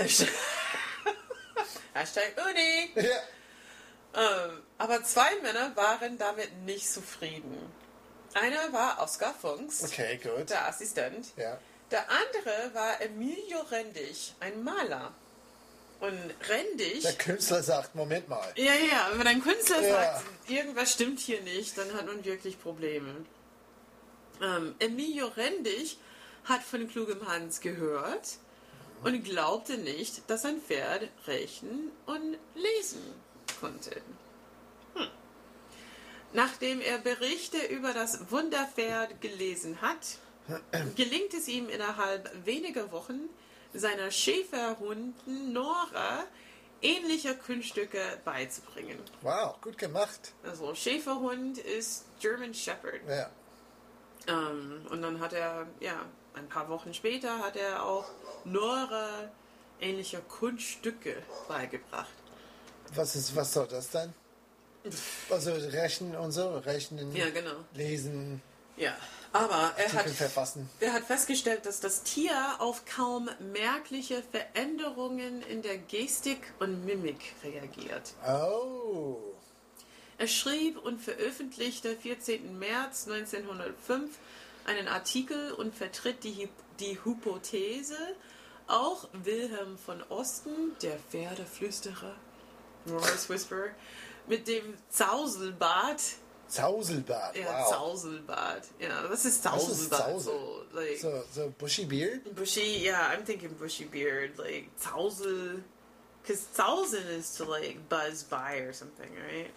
Hashtag Uni. Ja. Ähm, aber zwei Männer waren damit nicht zufrieden. Einer war Oskar Funks, Okay, gut. der Assistent. Ja. Der andere war Emilio Rendig, ein Maler. Und Rendig... Der Künstler sagt, Moment mal. Ja, ja, wenn ein Künstler Ja. sagt, irgendwas stimmt hier nicht, dann hat man wirklich Probleme. Ähm, Emilio Rendig hat von Klugem Hans gehört und glaubte nicht, dass ein Pferd rechnen und lesen konnte. Hm. Nachdem er Berichte über das Wunderpferd gelesen hat, gelingt es ihm innerhalb weniger Wochen, seiner Schäferhunden Nora ähnliche Kunststücke beizubringen. Wow, gut gemacht. Also Schäferhund ist German Shepherd. Ja. Ähm, und dann hat er, ja, ein paar Wochen später hat er auch Nora ähnliche Kunststücke beigebracht. Was ist, was soll das denn? Also rechnen und so, rechnen, Ja, genau. lesen, Ja, aber er hat, Artikel verfassen. er hat festgestellt, dass das Tier auf kaum merkliche Veränderungen in der Gestik und Mimik reagiert. Oh. Er schrieb und veröffentlichte vierzehnten März neunzehnhundertfünf einen Artikel und vertritt die, Hy- die Hypothese, auch Wilhelm von Osten, der Pferdeflüsterer, Morris Whisperer, mit dem Zauselbart Zauselbart, Ja, wow. Zauselbart. Ja, was ist Was ist Zauselbart? Zausel? So, like, So, so bushy beard? bushy, yeah, I'm thinking bushy beard. Like, Zausel. Because Zausen is to, like, buzz by or something, right?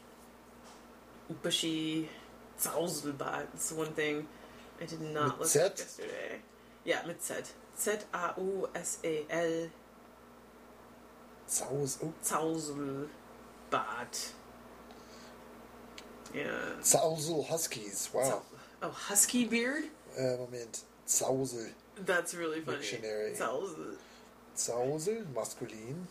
Bushy Zauselbart. That's the one thing I did not Mit look Z? at yesterday. Yeah, mit Z. Z A U S E L. Zaus, oh. Zauselbart. Yeah. Zausel Huskies, wow. Zau- oh, husky beard? Äh, Moment. Zausel. That's really funny. Dictionary. Zausel. Zausel, maskulin.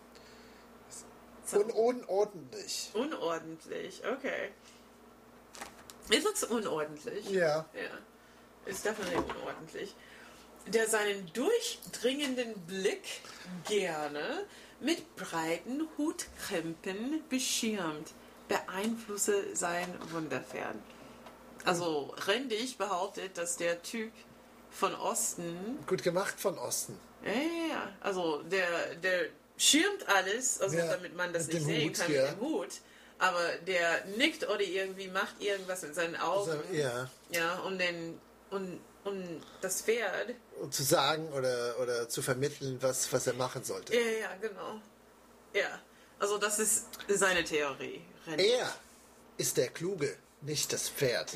Zau- Un unordentlich. Unordentlich, okay. It looks unordentlich. Ja. Ja, ist definitely unordentlich. Der seinen durchdringenden Blick gerne mit breiten Hutkrempen beschirmt, beeinflusse sein Wunderpferd. Also Rendig behauptet, dass der Typ von Osten, Gut gemacht von Osten. ja, ja, ja, also der, der schirmt alles, also Ja, damit man das mit nicht dem sehen Hut, kann ja. mit dem Hut, aber der nickt oder irgendwie macht irgendwas mit seinen Augen, Also, ja. ja, um den, um, um das Pferd. Und zu sagen oder, oder zu vermitteln, was, was er machen sollte. Ja, ja, genau. Ja, also das ist seine Theorie. Rendig. Er ist der Kluge, nicht das Pferd.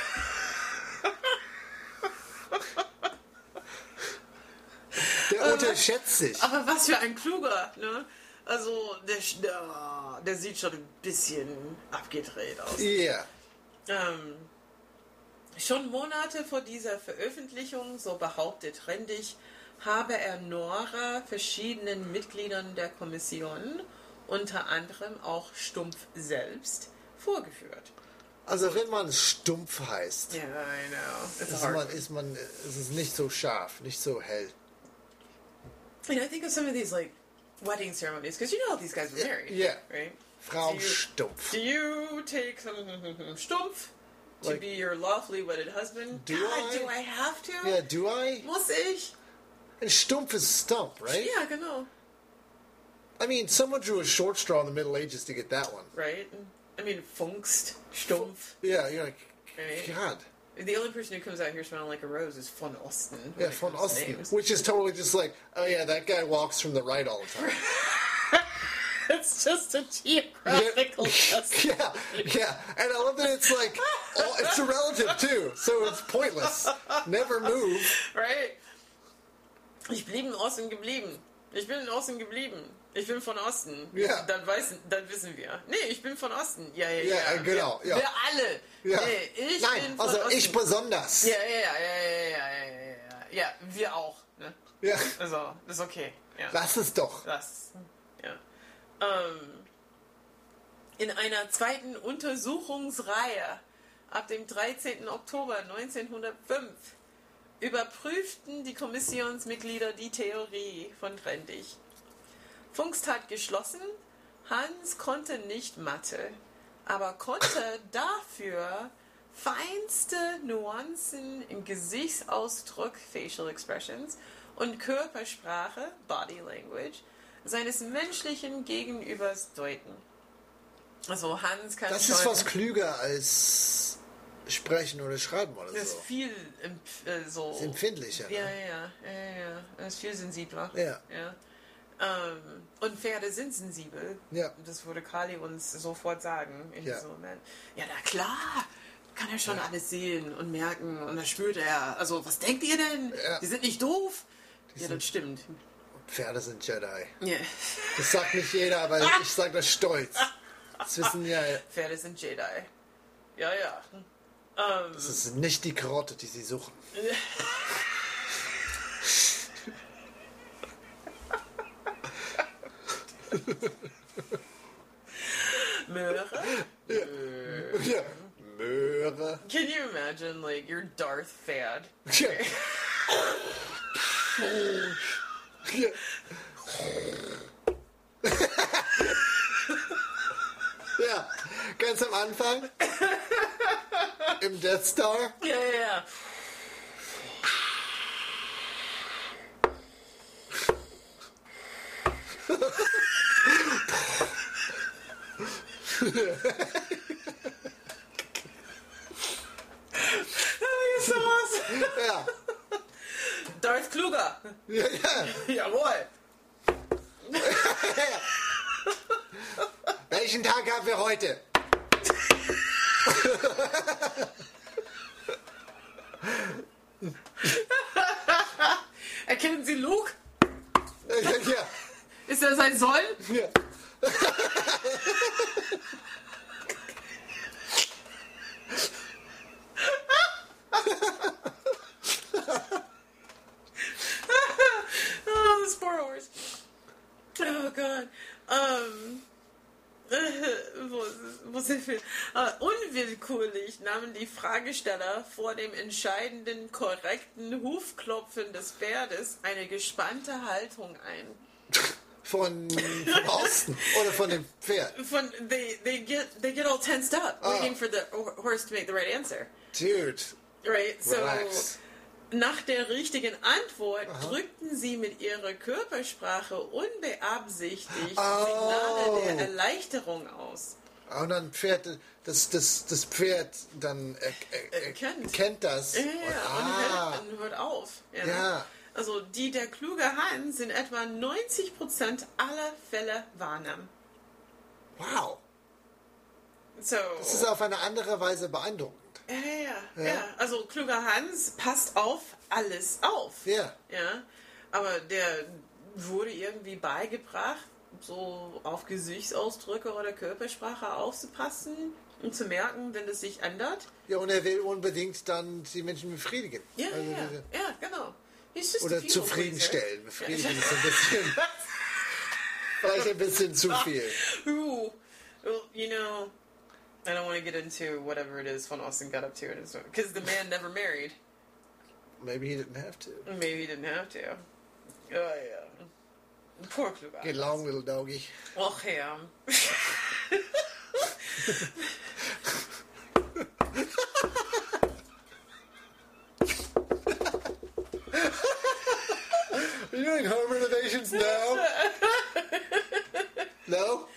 Der unterschätzt sich. Aber was für ein Kluger, ne? Also, der, der, der sieht schon ein bisschen abgedreht aus. Ja. Ähm, schon Monate vor dieser Veröffentlichung, so behauptet Rendig, habe er Nora verschiedenen Mitgliedern der Kommission, unter anderem auch Stumpf selbst, vorgeführt. Also wenn man stumpf heißt, Yeah, I know. It's ist hard. man, ist man, ist es nicht so scharf, nicht so hell. And I think of some of these like wedding ceremonies because you know how these guys were married, Yeah. right? Frau Do you- Stumpf. Do you take some Stumpf to Like- be your lawfully wedded husband? Do God, I? do I have to? Ja, do I? Muss ich? And Stumpf is stump, right? Ja, genau. I mean, someone drew a short straw in the Middle Ages to get that one. Right? I mean, Funkst, Stumpf. Yeah, you're like, Right. God. The only person who comes out here smelling like a rose is von Osten. when Yeah, it von comes to Osten. names. Which is totally just like, oh yeah, that guy walks from the right all the time. It's just a geographical guess. Yeah, yeah. And I love that it's like, oh, it's a relative too, so it's pointless. Never move. Right? Ich blieb in Osten geblieben. Ich bin in Osten geblieben. Ich bin von Osten. Ja. Dann, weiß, dann wissen wir. Nee, ich bin von Osten. Ja, ja, Ja, ja. äh, genau, Wir, ja. wir alle. Ja. Nee, ich Nein, bin von also Osten. ich besonders. Ja, ja, ja, ja, ja, ja, ja, ja, ja. Ja, wir auch. Ne? Ja. Also, das ist okay. Ja. Lass es doch. Das, ja. Ähm, in einer zweiten Untersuchungsreihe ab dem dreizehnten Oktober neunzehnhundertfünf überprüften die Kommissionsmitglieder die Theorie von Rendig. Funkst hat geschlossen, Hans konnte nicht Mathe, aber konnte dafür feinste Nuancen im Gesichtsausdruck, Facial Expressions, und Körpersprache, Body Language, seines menschlichen Gegenübers deuten. Also Hans kann Das schon... ist was klüger als sprechen oder schreiben oder Das ist so. viel empf- äh, so... Ist empfindlicher. Ja, Ne? ja, ja, ja, ja. Das ist viel sensibler. Ja. ja. Ähm, und Pferde sind sensibel. Ja. Das würde Kali uns sofort sagen in Ja. diesem Moment. Ja, na klar, kann er schon alles sehen und merken und das spürt er. Also, was denkt ihr denn? Ja. Die sind nicht doof? ja, das stimmt. Pferde sind Jedi. Ja. Das sagt nicht jeder, aber ich sage das stolz. Das wissen ja, Pferde sind Jedi. Ja, ja. Ähm, das ist nicht die Karotte, die sie suchen. Möhre? Ja. Möhre. Can you imagine, like, your Darth Pferd? Ja. Ja. Ja, ganz am Anfang im Death Star. Ja, ja, ja. Darth Kluger. Ja, ja. Jawohl. Welchen Tag haben wir heute? Erkennen Sie Luke? Ja, ja. Ist er sein Sohn? Ja. Oh, Star Wars. Oh Gott. Ähm. Wo, wo sind wir? Äh, unwillkürlich nahmen die Fragesteller vor dem entscheidenden, korrekten Hufklopfen des Pferdes eine gespannte Haltung ein. Von, von Osten oder von dem Pferd? Von, they, they, get, they get all tensed up, Oh. waiting for the horse to make the right answer. Dude, Right? So, relax. nach der richtigen Antwort drückten sie mit ihrer Körpersprache unbeabsichtigt Oh. Signale der Erleichterung aus. Und dann Pferd, das, das, das Pferd dann er, er, er, Erkennt. kennt das. Ja, ja, Und, ja. ah, Und hört, und hört auf. Ja. Ja. Also die der kluge Hans in etwa neunzig Prozent aller Fälle wahrnahmen. wow. So, Das ist auf eine andere Weise beeindruckend. ja, ja, Ja. ja. Also kluger Hans passt auf alles auf. Ja. Ja. Aber der wurde irgendwie beigebracht, so auf Gesichtsausdrücke oder Körpersprache aufzupassen und zu merken, wenn es sich ändert. Ja, und er will unbedingt dann die Menschen befriedigen. Ja, Also, ja, ja, ja, genau. He's just a oder people zufriedenstellen. pleaser. Befriedigen ist ein bisschen, vielleicht ein bisschen zu viel. Ooh, well, you know, I don't want to get into whatever it is von Austin got up to, because the man never married. Maybe he didn't have to. Maybe he didn't have to. Oh yeah, poor kluger. Get along, little doggy. Och ja. Are you doing home renovations now? No?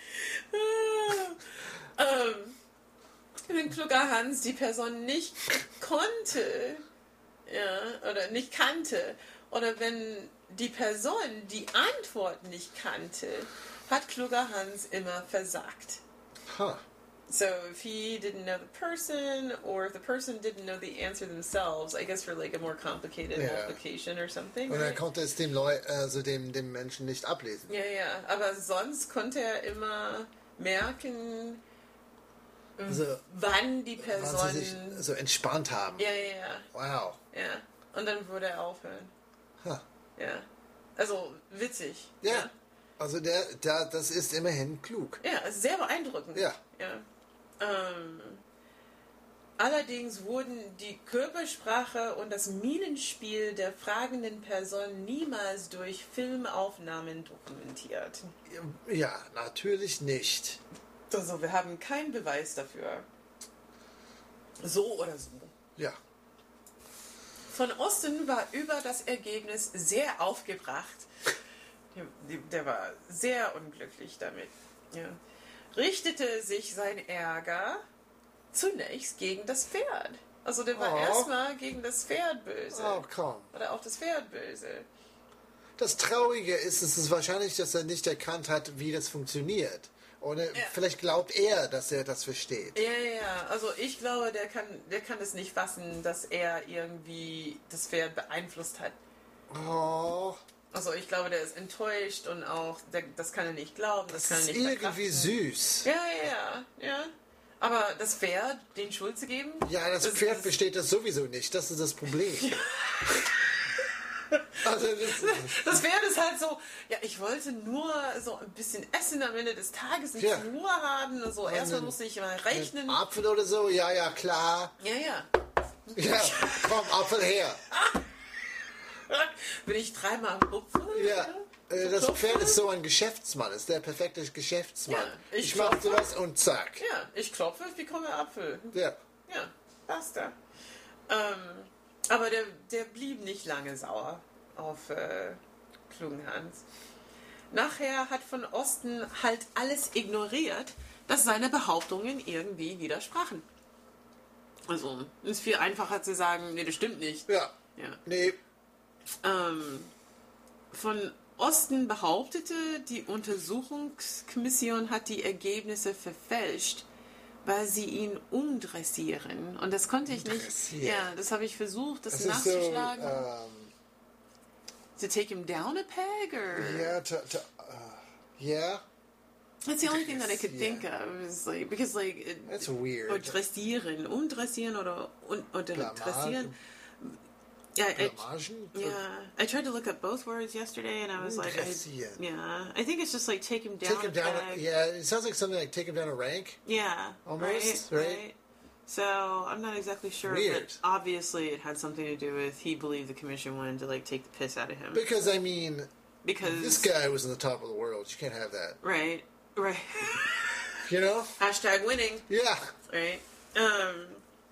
ähm, wenn kluger Hans die Person nicht konnte, ja, oder nicht kannte, oder wenn die Person die Antwort nicht kannte, hat kluger Hans immer versagt. Huh. So if he didn't know the person, or if the person didn't know the answer themselves, I guess for like a more complicated Ja. multiplication or something. Und er Right? konnte es dem, Leu also dem, dem Menschen nicht ablesen. Ja, ja, aber sonst konnte er immer merken, Also, wann die wann Person... sie sich so entspannt haben. Ja, ja, ja, Wow. ja. Und dann würde er aufhören. Huh. Ja. Also, witzig. Ja. Also der, der, das ist immerhin klug. Ja, es ist sehr beeindruckend. Ja. Ja. Ähm, allerdings wurden die Körpersprache und das Mienenspiel der fragenden Person niemals durch Filmaufnahmen dokumentiert. Ja, natürlich nicht. Also, wir haben keinen Beweis dafür. So oder so. Ja. Von Austin war über das Ergebnis sehr aufgebracht. Der, der war sehr unglücklich damit. Ja. Richtete sich sein Ärger zunächst gegen das Pferd. Also der war Oh. erstmal gegen das Pferd böse. Oh, komm. Oder auch das Pferd böse. Das Traurige ist, es ist wahrscheinlich, dass er nicht erkannt hat, wie das funktioniert. Oder Ja. vielleicht glaubt er, dass er das versteht. Ja, ja, ja. Also ich glaube, der kann, der kann es nicht fassen, dass er irgendwie das Pferd beeinflusst hat. Oh, Also ich glaube, der ist enttäuscht und auch, der, das kann er nicht glauben, das, das kann er ist nicht irgendwie verkraften. süß. Ja, ja, ja, ja. Aber das Pferd, den Schuld zu geben? Ja, das das- Pferd das- besteht das sowieso nicht. Das ist das Problem. Also das, Das Pferd ist halt so, ja, ich wollte nur so ein bisschen Essen am Ende des Tages, nicht Ja. Ruhe haben und so. Erstmal einen- musste ich mal rechnen. ein Apfel oder so, ja, ja, klar. Ja, ja. Ja, komm, Apfel her. Bin ich dreimal Hupfen? Ja, äh, das klopfen? Pferd ist so ein Geschäftsmann, ist der perfekte Geschäftsmann. Ja, ich ich mach klopfe. sowas und zack. Ja, ich klopfe, ich bekomme Apfel. Ja. Ja, basta. Ähm, aber der, der blieb nicht lange sauer auf äh, klugen Hans. Nachher hat von Osten halt alles ignoriert, dass seine Behauptungen irgendwie widersprachen. Also, es ist viel einfacher zu sagen, nee, das stimmt nicht. Ja. Ja. Nee, Ähm, von Osten behauptete, die Untersuchungskommission hat die Ergebnisse verfälscht, weil sie ihn umdressieren. Und das konnte ich nicht. Ja, das habe ich versucht, das, Das nachzuschlagen. ist so, um, to take him down a peg, or yeah, to, to, uh, yeah. that's the only thing that I could Yeah. think of. Is like because like it, That's weird. or dressieren, umdressieren oder un, oder dressieren. Yeah, I, Blamagen? yeah. I tried to look up both words yesterday, and I was like, I, Umdressieren. yeah. I think it's just like take him down. Take him a down. peg. A, yeah, it sounds like something like take him down a rank. Yeah. Almost, right, right? So I'm not exactly sure, Weird. but obviously it had something to do with he believed the commission wanted to like take the piss out of him Because I mean, because this guy was on the top of the world. You can't have that. right, right. You know? Hashtag winning, Yeah. right? Ähm,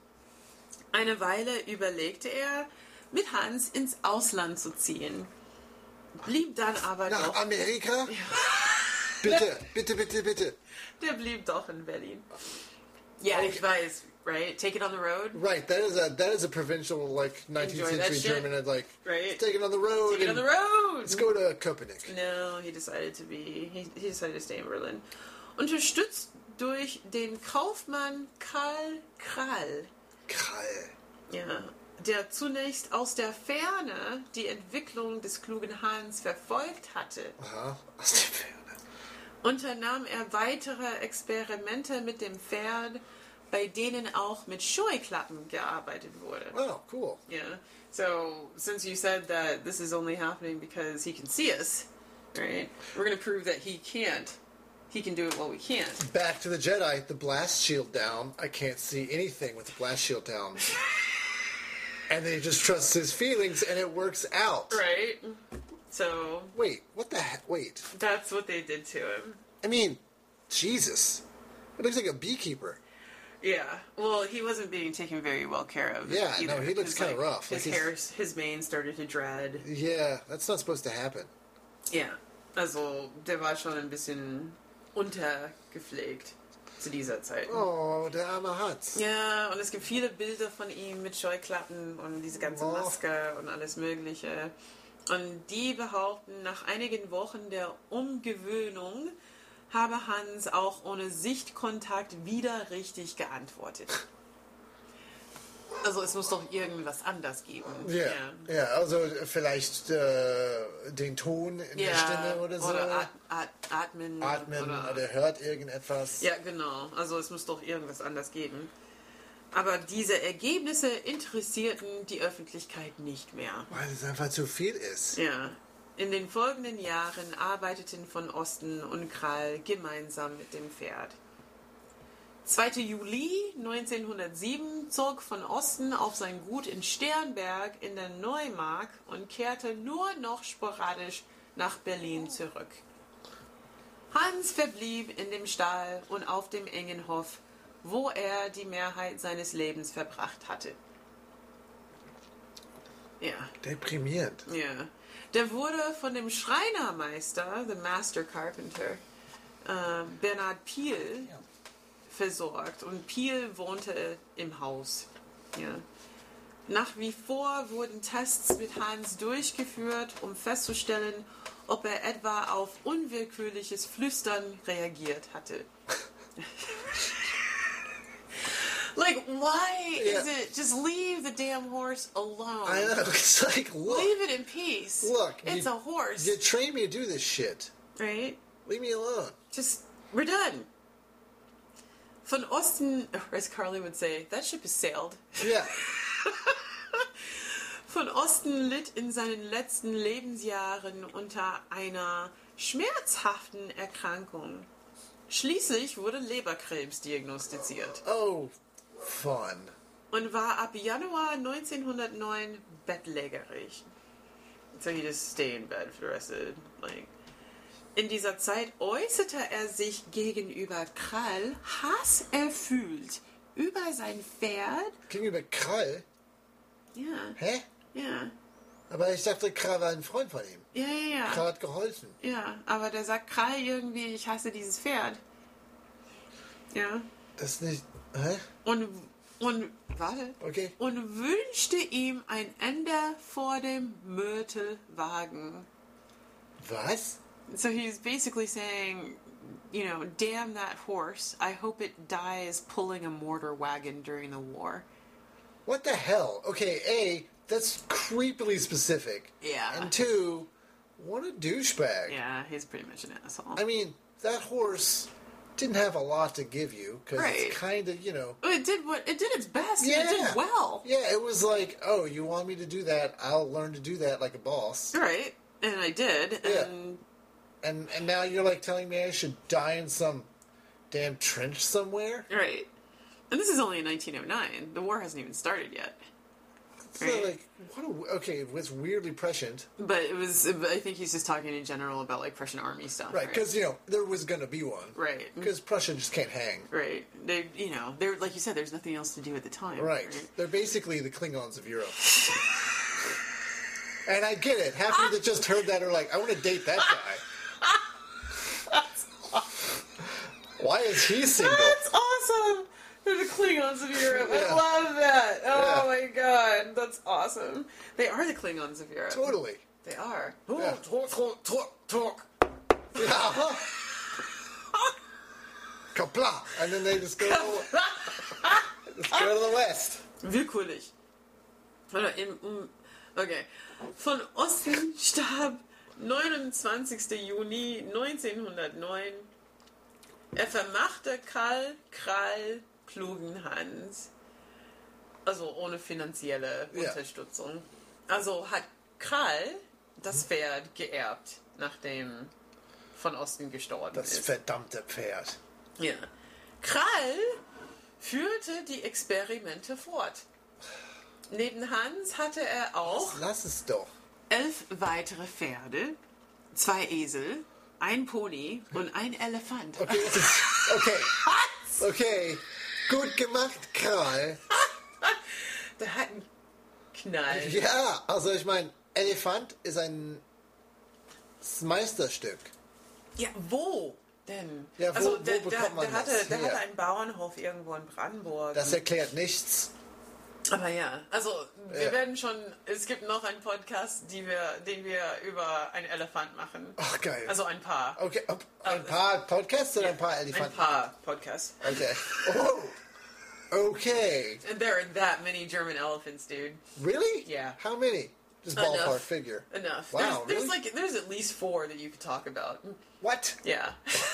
eine Weile überlegte er, mit Hans ins Ausland zu ziehen, blieb dann aber Nach doch. Amerika? Bitte, bitte, bitte, bitte. Der blieb doch in Berlin. Ja, ich weiß, right? Take it on the road. Right, that is a that is a provincial like nineteenth Enjoy that century shit. German and like Right. take it on the road. Take it on and the road. Let's go to Copenhagen. No, he decided to be. He, he decided to stay in Berlin. Unterstützt durch den Kaufmann Karl Krall, Geil. ja, der zunächst aus der Ferne die Entwicklung des klugen Hans verfolgt hatte, Aha. Aus der Ferne. unternahm er weitere Experimente mit dem Pferd, bei denen auch mit Scheuklappen gearbeitet wurde. Oh, cool. Yeah. So since you said that this is only happening because he can see us, right? We're going to prove that he can't. He can do it while we can't. Back to the Jedi, the blast shield down. I can't see anything with the blast shield down. And then he just trusts his feelings and it works out. Right? So Wait, what the heck? Wait. that's what they did to him. I mean, Jesus. It looks like a beekeeper. Yeah. Well, he wasn't being taken very well care of. Yeah, no, either, he looks 'cause, kinda like, rough. His Like he's- hair, his mane started to dread. Yeah, that's not supposed to happen. Ja. Also, der war schon ein bisschen untergepflegt zu dieser Zeit. Oh, der arme Hans. Ja, und es gibt viele Bilder von ihm mit Scheuklappen und diese ganze Oh. Maske und alles Mögliche. Und die behaupten, nach einigen Wochen der Umgewöhnung habe Hans auch ohne Sichtkontakt wieder richtig geantwortet. Also es muss doch irgendwas anders geben. Ja, ja, also vielleicht äh, den Ton in der Stimme oder so. Oder at, at, atmen. Atmen oder, oder hört irgendetwas. Ja, genau. Also es muss doch irgendwas anders geben. Aber diese Ergebnisse interessierten die Öffentlichkeit nicht mehr. Weil es einfach zu viel ist. Ja. In den folgenden Jahren arbeiteten von Osten und Krall gemeinsam mit dem Pferd. zweiter Juli neunzehnhundertsieben zog von Osten auf sein Gut in Sternberg in der Neumark und kehrte nur noch sporadisch nach Berlin zurück. Hans verblieb in dem Stall und auf dem engen Hof, wo er die Mehrheit seines Lebens verbracht hatte. Ja. Deprimierend. Ja. Der wurde von dem Schreinermeister, the Master Carpenter, äh, Bernhard Piel, versorgt. Und Piel wohnte im Haus. Ja. Nach wie vor wurden Tests mit Hans durchgeführt, um festzustellen, ob er etwa auf unwillkürliches Flüstern reagiert hatte. Like, why Yeah. is it just leave the damn horse alone? I know. It's like, look, Leave it in peace. look. It's you, a horse, You train me to do this shit. right? Leave me alone. Just, we're done. Von Osten, as Carly would say, that ship has sailed. Yeah. Von Osten litt in seinen letzten Lebensjahren unter einer schmerzhaften Erkrankung. Schließlich wurde Leberkrebs diagnostiziert Oh, fun. und war ab Januar neunzehnhundertneun bettlägerig. So he just stay in bed for the rest of it. Like. In dieser Zeit äußerte er sich gegenüber Krall hasserfüllt über sein Pferd. Gegenüber Krall? Ja, Hä? ja, Aber ich dachte, Krall war ein Freund von ihm. ja, ja, ja. Krall hat geholfen. Ja, aber der sagt Krall irgendwie, ich hasse dieses Pferd. Ja. Das ist nicht... Hä? Und, und warte. Okay. Und wünschte ihm ein Ende vor dem Mörtelwagen. Was? So he's basically saying, you know, damn that horse. I hope it dies pulling a mortar wagon during the war. What the hell? Okay, A, that's creepily specific. Yeah. And two, what a douchebag. Yeah, he's pretty much an asshole. I mean, that horse didn't have a lot to give you, because Right. it's kind of, you know... It did what it did its best. Yeah. And it did well. Yeah, it was like, oh, you want me to do that? I'll learn to do that like a boss. Right. And I did. Yeah. And And and now you're like telling me I should die in some damn trench somewhere? right. And this is only in nineteen oh nine. The war hasn't even started yet. So Right. like, what a, okay, it's weirdly prescient. But it was. I think he's just talking in general about like Prussian army stuff. Right, because, you know, there was going to be one. Right. Because Prussia just can't hang. Right. They, you know, they're like you said. There's nothing else to do at the time. Right. They're basically the Klingons of Europe. And I get it. Half of you that just heard that are like, I want to date that guy. That's awesome. Why is he single? That's awesome. They're the Klingons of Europe. Yeah. I love that. Oh Yeah. my god, that's awesome. They are the Klingons of Europe. Totally. They are. Yeah. Talk, talk, talk, talk. Yeah. Kapla! And then they just go, just go to the west. Willkürlich. Oder im, um, okay. Von Osten starb neunundzwanzigster Juni neunzehnhundertneun. Er vermachte Karl Krall Klugenhans. Also ohne finanzielle Ja. Unterstützung. Also hat Krall das Pferd geerbt, nachdem von Osten gestorben Das ist. verdammte Pferd. Ja. Krall führte die Experimente fort. Neben Hans hatte er auch Lass es doch. elf weitere Pferde, zwei Esel, ein Pony und ein Elefant. Okay, das ist, okay. Okay. Gut gemacht, Karl. Der hat einen Knall. Ja, also ich meine, Elefant ist ein Meisterstück. Ja, wo denn? Ja, wo- also, wo der, bekommt der, man der, hatte, das der her? hatte einen Bauernhof irgendwo in Brandenburg. Das erklärt nichts. Aber ja, also wir Ja. werden schon, es gibt noch einen Podcast, die wir, den wir über einen Elefant machen. Ach, geil. Also ein paar. Okay, ob- ein paar Podcasts oder ein paar Ein Elefanten? paar Podcasts. Okay. Oh. Okay. And there are that many German elephants, dude. Really? Yeah. How many? Just Enough. ballpark figure. Enough. Wow, There's, really? there's like there's at least four that you could talk about. What? Yeah.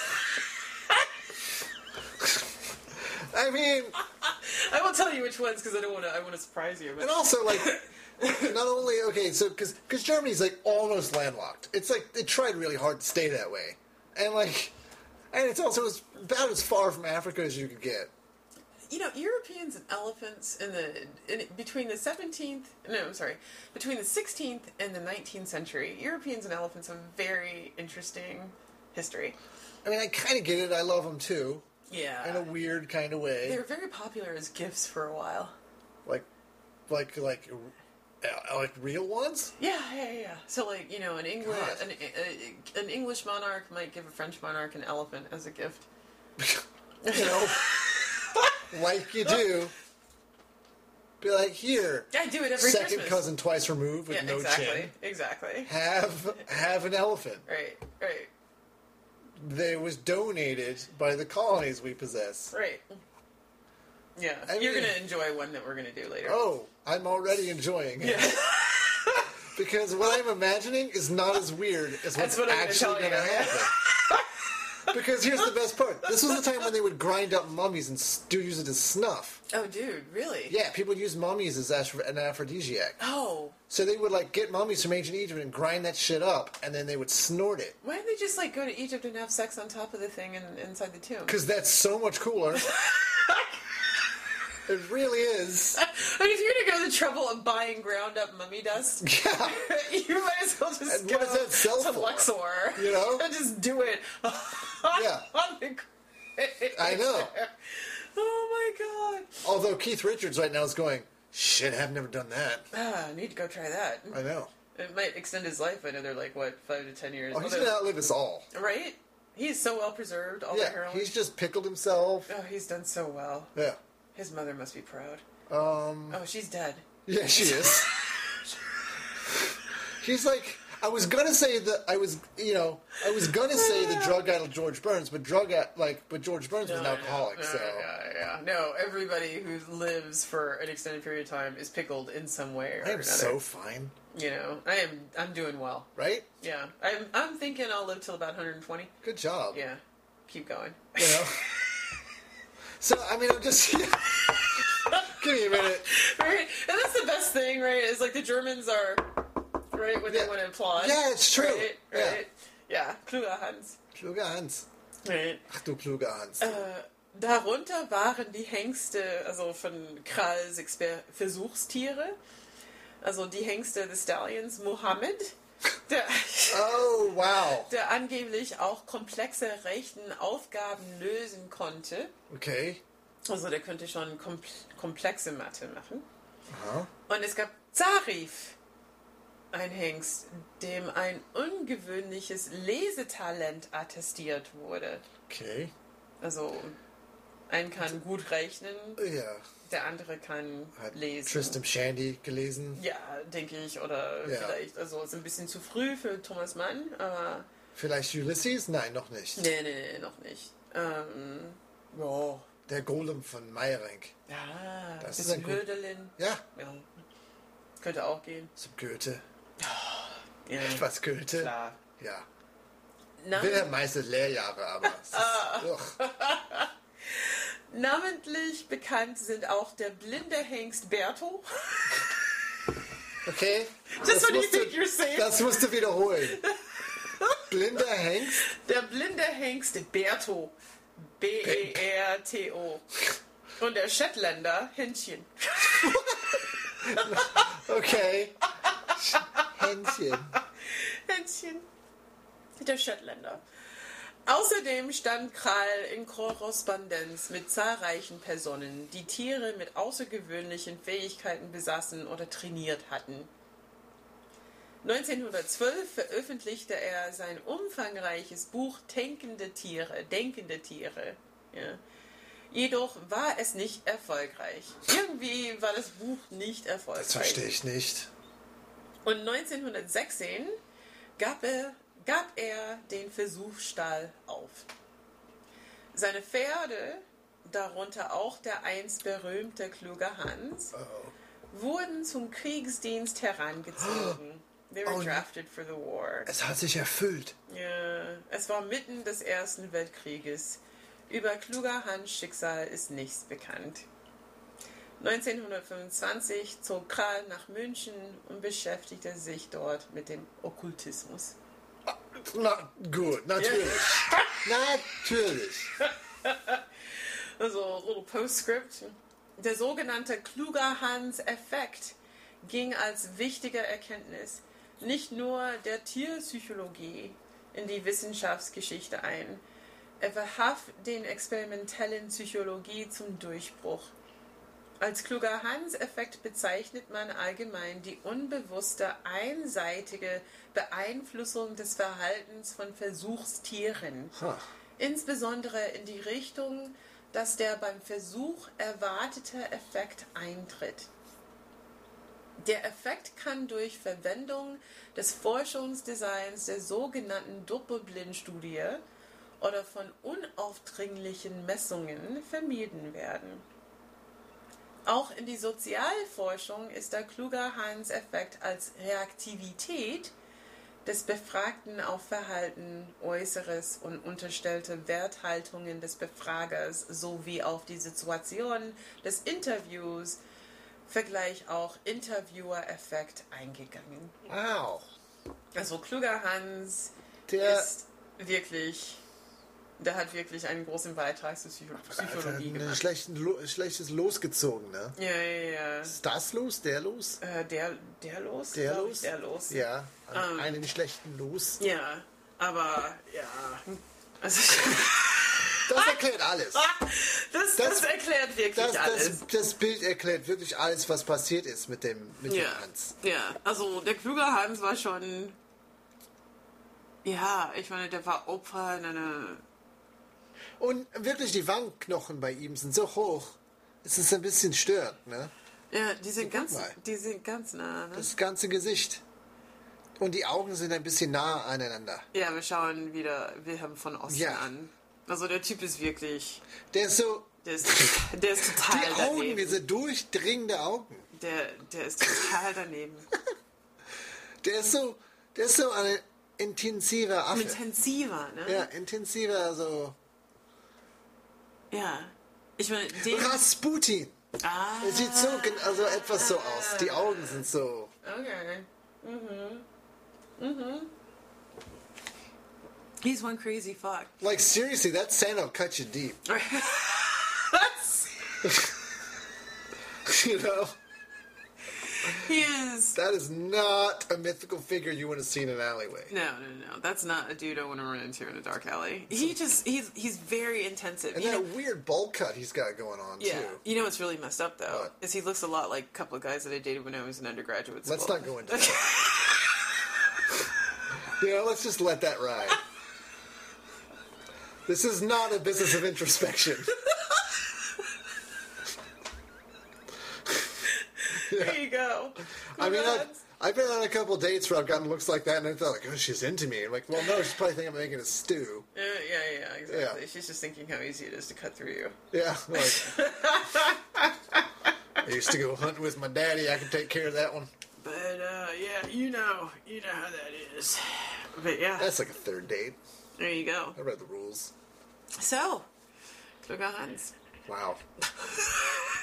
I mean, I won't tell you which ones because I don't want to. I want to surprise you. and But also like, not only okay, so because because Germany's like almost landlocked. It's like they tried really hard to stay that way, and like, and it's also as, about as far from Africa as you could get. you know, Europeans and elephants in the in, between the seventeenth. No, I'm sorry. Between the sixteenth and the nineteenth century, Europeans and elephants have very interesting history. I mean, I kind of get it. I love them too, Yeah. in a weird kind of way. They were very popular as gifts for a while. Like, like, like, uh, like real ones. Yeah, yeah, yeah. So, like, you know, an English God. an, a, an English monarch might give a French monarch an elephant as a gift. You know, like you do. Be like, here, I do it every second Christmas. cousin twice removed with Yeah, no exactly, chin. exactly. Have have an elephant. Right, right, That was donated by the colonies we possess. right. Yeah, I you're mean- gonna enjoy one that we're gonna do later. Oh, I'm already enjoying it. Yeah. Because what I'm imagining is not as weird as what's That's what I'm gonna actually tell you, going to yeah. happen. Because here's the best part. This was the time when they would grind up mummies and do use it as snuff. Oh, dude, really? Yeah, people use mummies as aphro- an aphrodisiac. Oh, So they would like get mummies from ancient Egypt and grind that shit up, and then they would snort it. why didn't they just like go to Egypt and have sex on top of the thing and inside the tomb? Because that's so much cooler. It really is. I mean, if you're gonna go to the trouble of buying ground up mummy dust, Yeah. you might as well just And go what does that sell to for? Luxor. You know? and just do it. Yeah. on the grave. I know. Oh my god. Although Keith Richards right now is going, shit, I've never done that. Ah, I need to go try that. I know. It might extend his life another like what five to ten years. Oh, he's Although- going to outlive us all. right? He's so well preserved. All the Yeah, heroin. he's just pickled himself. Oh, he's done so well. Yeah. His mother must be proud. Um, Oh, she's dead. yeah, she is. She's like, I was gonna say that I was, you know, I was gonna say the drug addict George Burns, but drug ad, like, but George Burns was an alcoholic, no, so yeah, yeah. No, everybody who lives for an extended period of time is pickled in some way or I am another. so fine, You know, I am. I'm doing well. right? Yeah, I'm. I'm thinking I'll live till about one hundred twenty. Good job. Yeah, keep going. You know. So I mean, I'm just. Give me a minute. Right, and that's the best thing, right? Is like the Germans are, right, when Yeah. they want to applaud. Yeah, it's true. Right, Yeah. right. Yeah, kluger Hans. Kluger Hans. Right. Ach du kluger Hans. Äh, darunter waren die Hengste, also von Kralls Exper- Versuchstiere, also die Hengste des Stallions Mohammed, der, Oh, wow. der angeblich auch komplexe Rechenaufgaben lösen konnte. Okay. Also der könnte schon kom- komplexe Mathe machen. Aha. Und es gab Zarif, ein Hengst, dem ein ungewöhnliches Lesetalent attestiert wurde. Okay. Also, ein kann gut rechnen, Ja. der andere kann Hat lesen. Tristram Shandy gelesen. Ja, denke ich. Oder Ja. vielleicht, also ist ein bisschen zu früh für Thomas Mann, aber Vielleicht Ulysses? Nein, noch nicht. nee, nee, nee, noch nicht. Ähm, ja. Der Golem von Meyerinck. Ja, Das das ist ein ist gut- Hürdelin. Ja, Ja. Könnte auch gehen. zum Goethe. Ja, Was Goethe? klar. Ja. Nam- Wilhelm meistert Lehrjahre, aber es ist, Ah. ugh. Namentlich bekannt sind auch der blinde Hengst Berto. Okay. Just when you musst du- think you're safe. Das musst du wiederholen. Blinder Hengst? Der blinde Hengst Berto. B E R T O. Und der Shetländer Händchen. Okay. Händchen. Händchen. Der Shetländer. Außerdem stand Krall in Korrespondenz mit zahlreichen Personen, die Tiere mit außergewöhnlichen Fähigkeiten besaßen oder trainiert hatten. neunzehnhundertzwölf veröffentlichte er sein umfangreiches Buch Denkende Tiere, Denkende Tiere. Ja. Jedoch war es nicht erfolgreich. Irgendwie war das Buch nicht erfolgreich. Das verstehe ich nicht. Und neunzehnhundertsechzehn gab er, gab er den Versuchsstall auf. Seine Pferde, darunter auch der einst berühmte kluge Hans, Oh. wurden zum Kriegsdienst herangezogen. They were Oh. drafted for the war. Es hat sich erfüllt. Ja, es war mitten des Ersten Weltkrieges. Über kluger Hans Schicksal ist nichts bekannt. neunzehnhundertfünfundzwanzig zog Krall nach München und beschäftigte sich dort mit dem Okkultismus. Na gut, natürlich. Natürlich. Also, little Postscript. Der sogenannte kluger Hans-Effekt ging als wichtige Erkenntnis nicht nur der Tierpsychologie in die Wissenschaftsgeschichte ein. Er verhalf den experimentellen Psychologie zum Durchbruch. Als kluger Hans-Effekt bezeichnet man allgemein die unbewusste, einseitige Beeinflussung des Verhaltens von Versuchstieren. Huh. Insbesondere in die Richtung, dass der beim Versuch erwartete Effekt eintritt. Der Effekt kann durch Verwendung des Forschungsdesigns der sogenannten Doppelblindstudie oder von unaufdringlichen Messungen vermieden werden. Auch in die Sozialforschung ist der Kluger-Hans-Effekt als Reaktivität des Befragten auf Verhalten, Äußeres und unterstellte Werthaltungen des Befragers sowie auf die Situation des Interviews, Vergleich auch Interviewer-Effekt eingegangen. Wow. Also kluger Hans Der ist wirklich, der hat wirklich einen großen Beitrag zur Psycho Psychologie ein gemacht. schlechten, Lo- schlechtes Los gezogen, ne? Ja, ja, ja. Ist das los? Der los? Äh, der, der los? Der Glaub los? Ich, der los. Ja, an Ähm. einen schlechten Los. Ja, aber ja. Also, Das erklärt alles. das, das, Das- erklärt wirklich Das, alles. das, das Bild erklärt wirklich alles, was passiert ist mit dem, mit Ja, dem Hans. ja, also der kluge Hans war schon. Ja, ich meine, der war Opfer in einer. Und wirklich, die Wangenknochen bei ihm sind so hoch, es ist ein bisschen stört, ne? Ja, die sind, guck ganz, mal. die sind ganz nah, ne? Das ganze Gesicht. Und die Augen sind ein bisschen nah aneinander. Ja, wir schauen wieder Wilhelm von Osten Ja. an. Also der Typ ist wirklich... Der ist so... Der ist, der ist total Die Augen, daneben. diese durchdringende Augen. Der, der ist total daneben. Der ist so... Der ist so ein intensiver Affe. Intensiver, ne? Ja, intensiver, so... Ja. Ich meine, den... Rasputin. Ah, Er sieht so, gen- also etwas so aus. Die Augen sind so... okay. Mhm. Mhm. He's one crazy fuck. Like, seriously, that sand will cut you deep. That's... You know? He is... That is not a mythical figure you want to see in an alleyway. No, no, no. That's not a dude I want to run into in a dark alley. He just... He's he's very intensive. And You that know, weird bowl cut he's got going on, yeah. too. You know what's really messed up, though? What? Is he looks a lot like a couple of guys that I dated when I was in undergraduate school. Let's not go into that. You know, let's just let that ride. This is not a business of introspection. There you go. I mean, I've, Congrats. I've been on a couple dates where I've gotten looks like that, and I thought, like, oh, she's into me. I'm like, well, no, she's probably thinking I'm making a stew. Yeah, yeah, yeah, exactly. Yeah. She's just thinking how easy it is to cut through you. Yeah, like, I used to go hunting with my daddy. I can take care of that one. But, uh, yeah, you know, you know how that is. But, yeah, That's like a third date. there you go. I read the rules. So, Kluger Hans. Wow.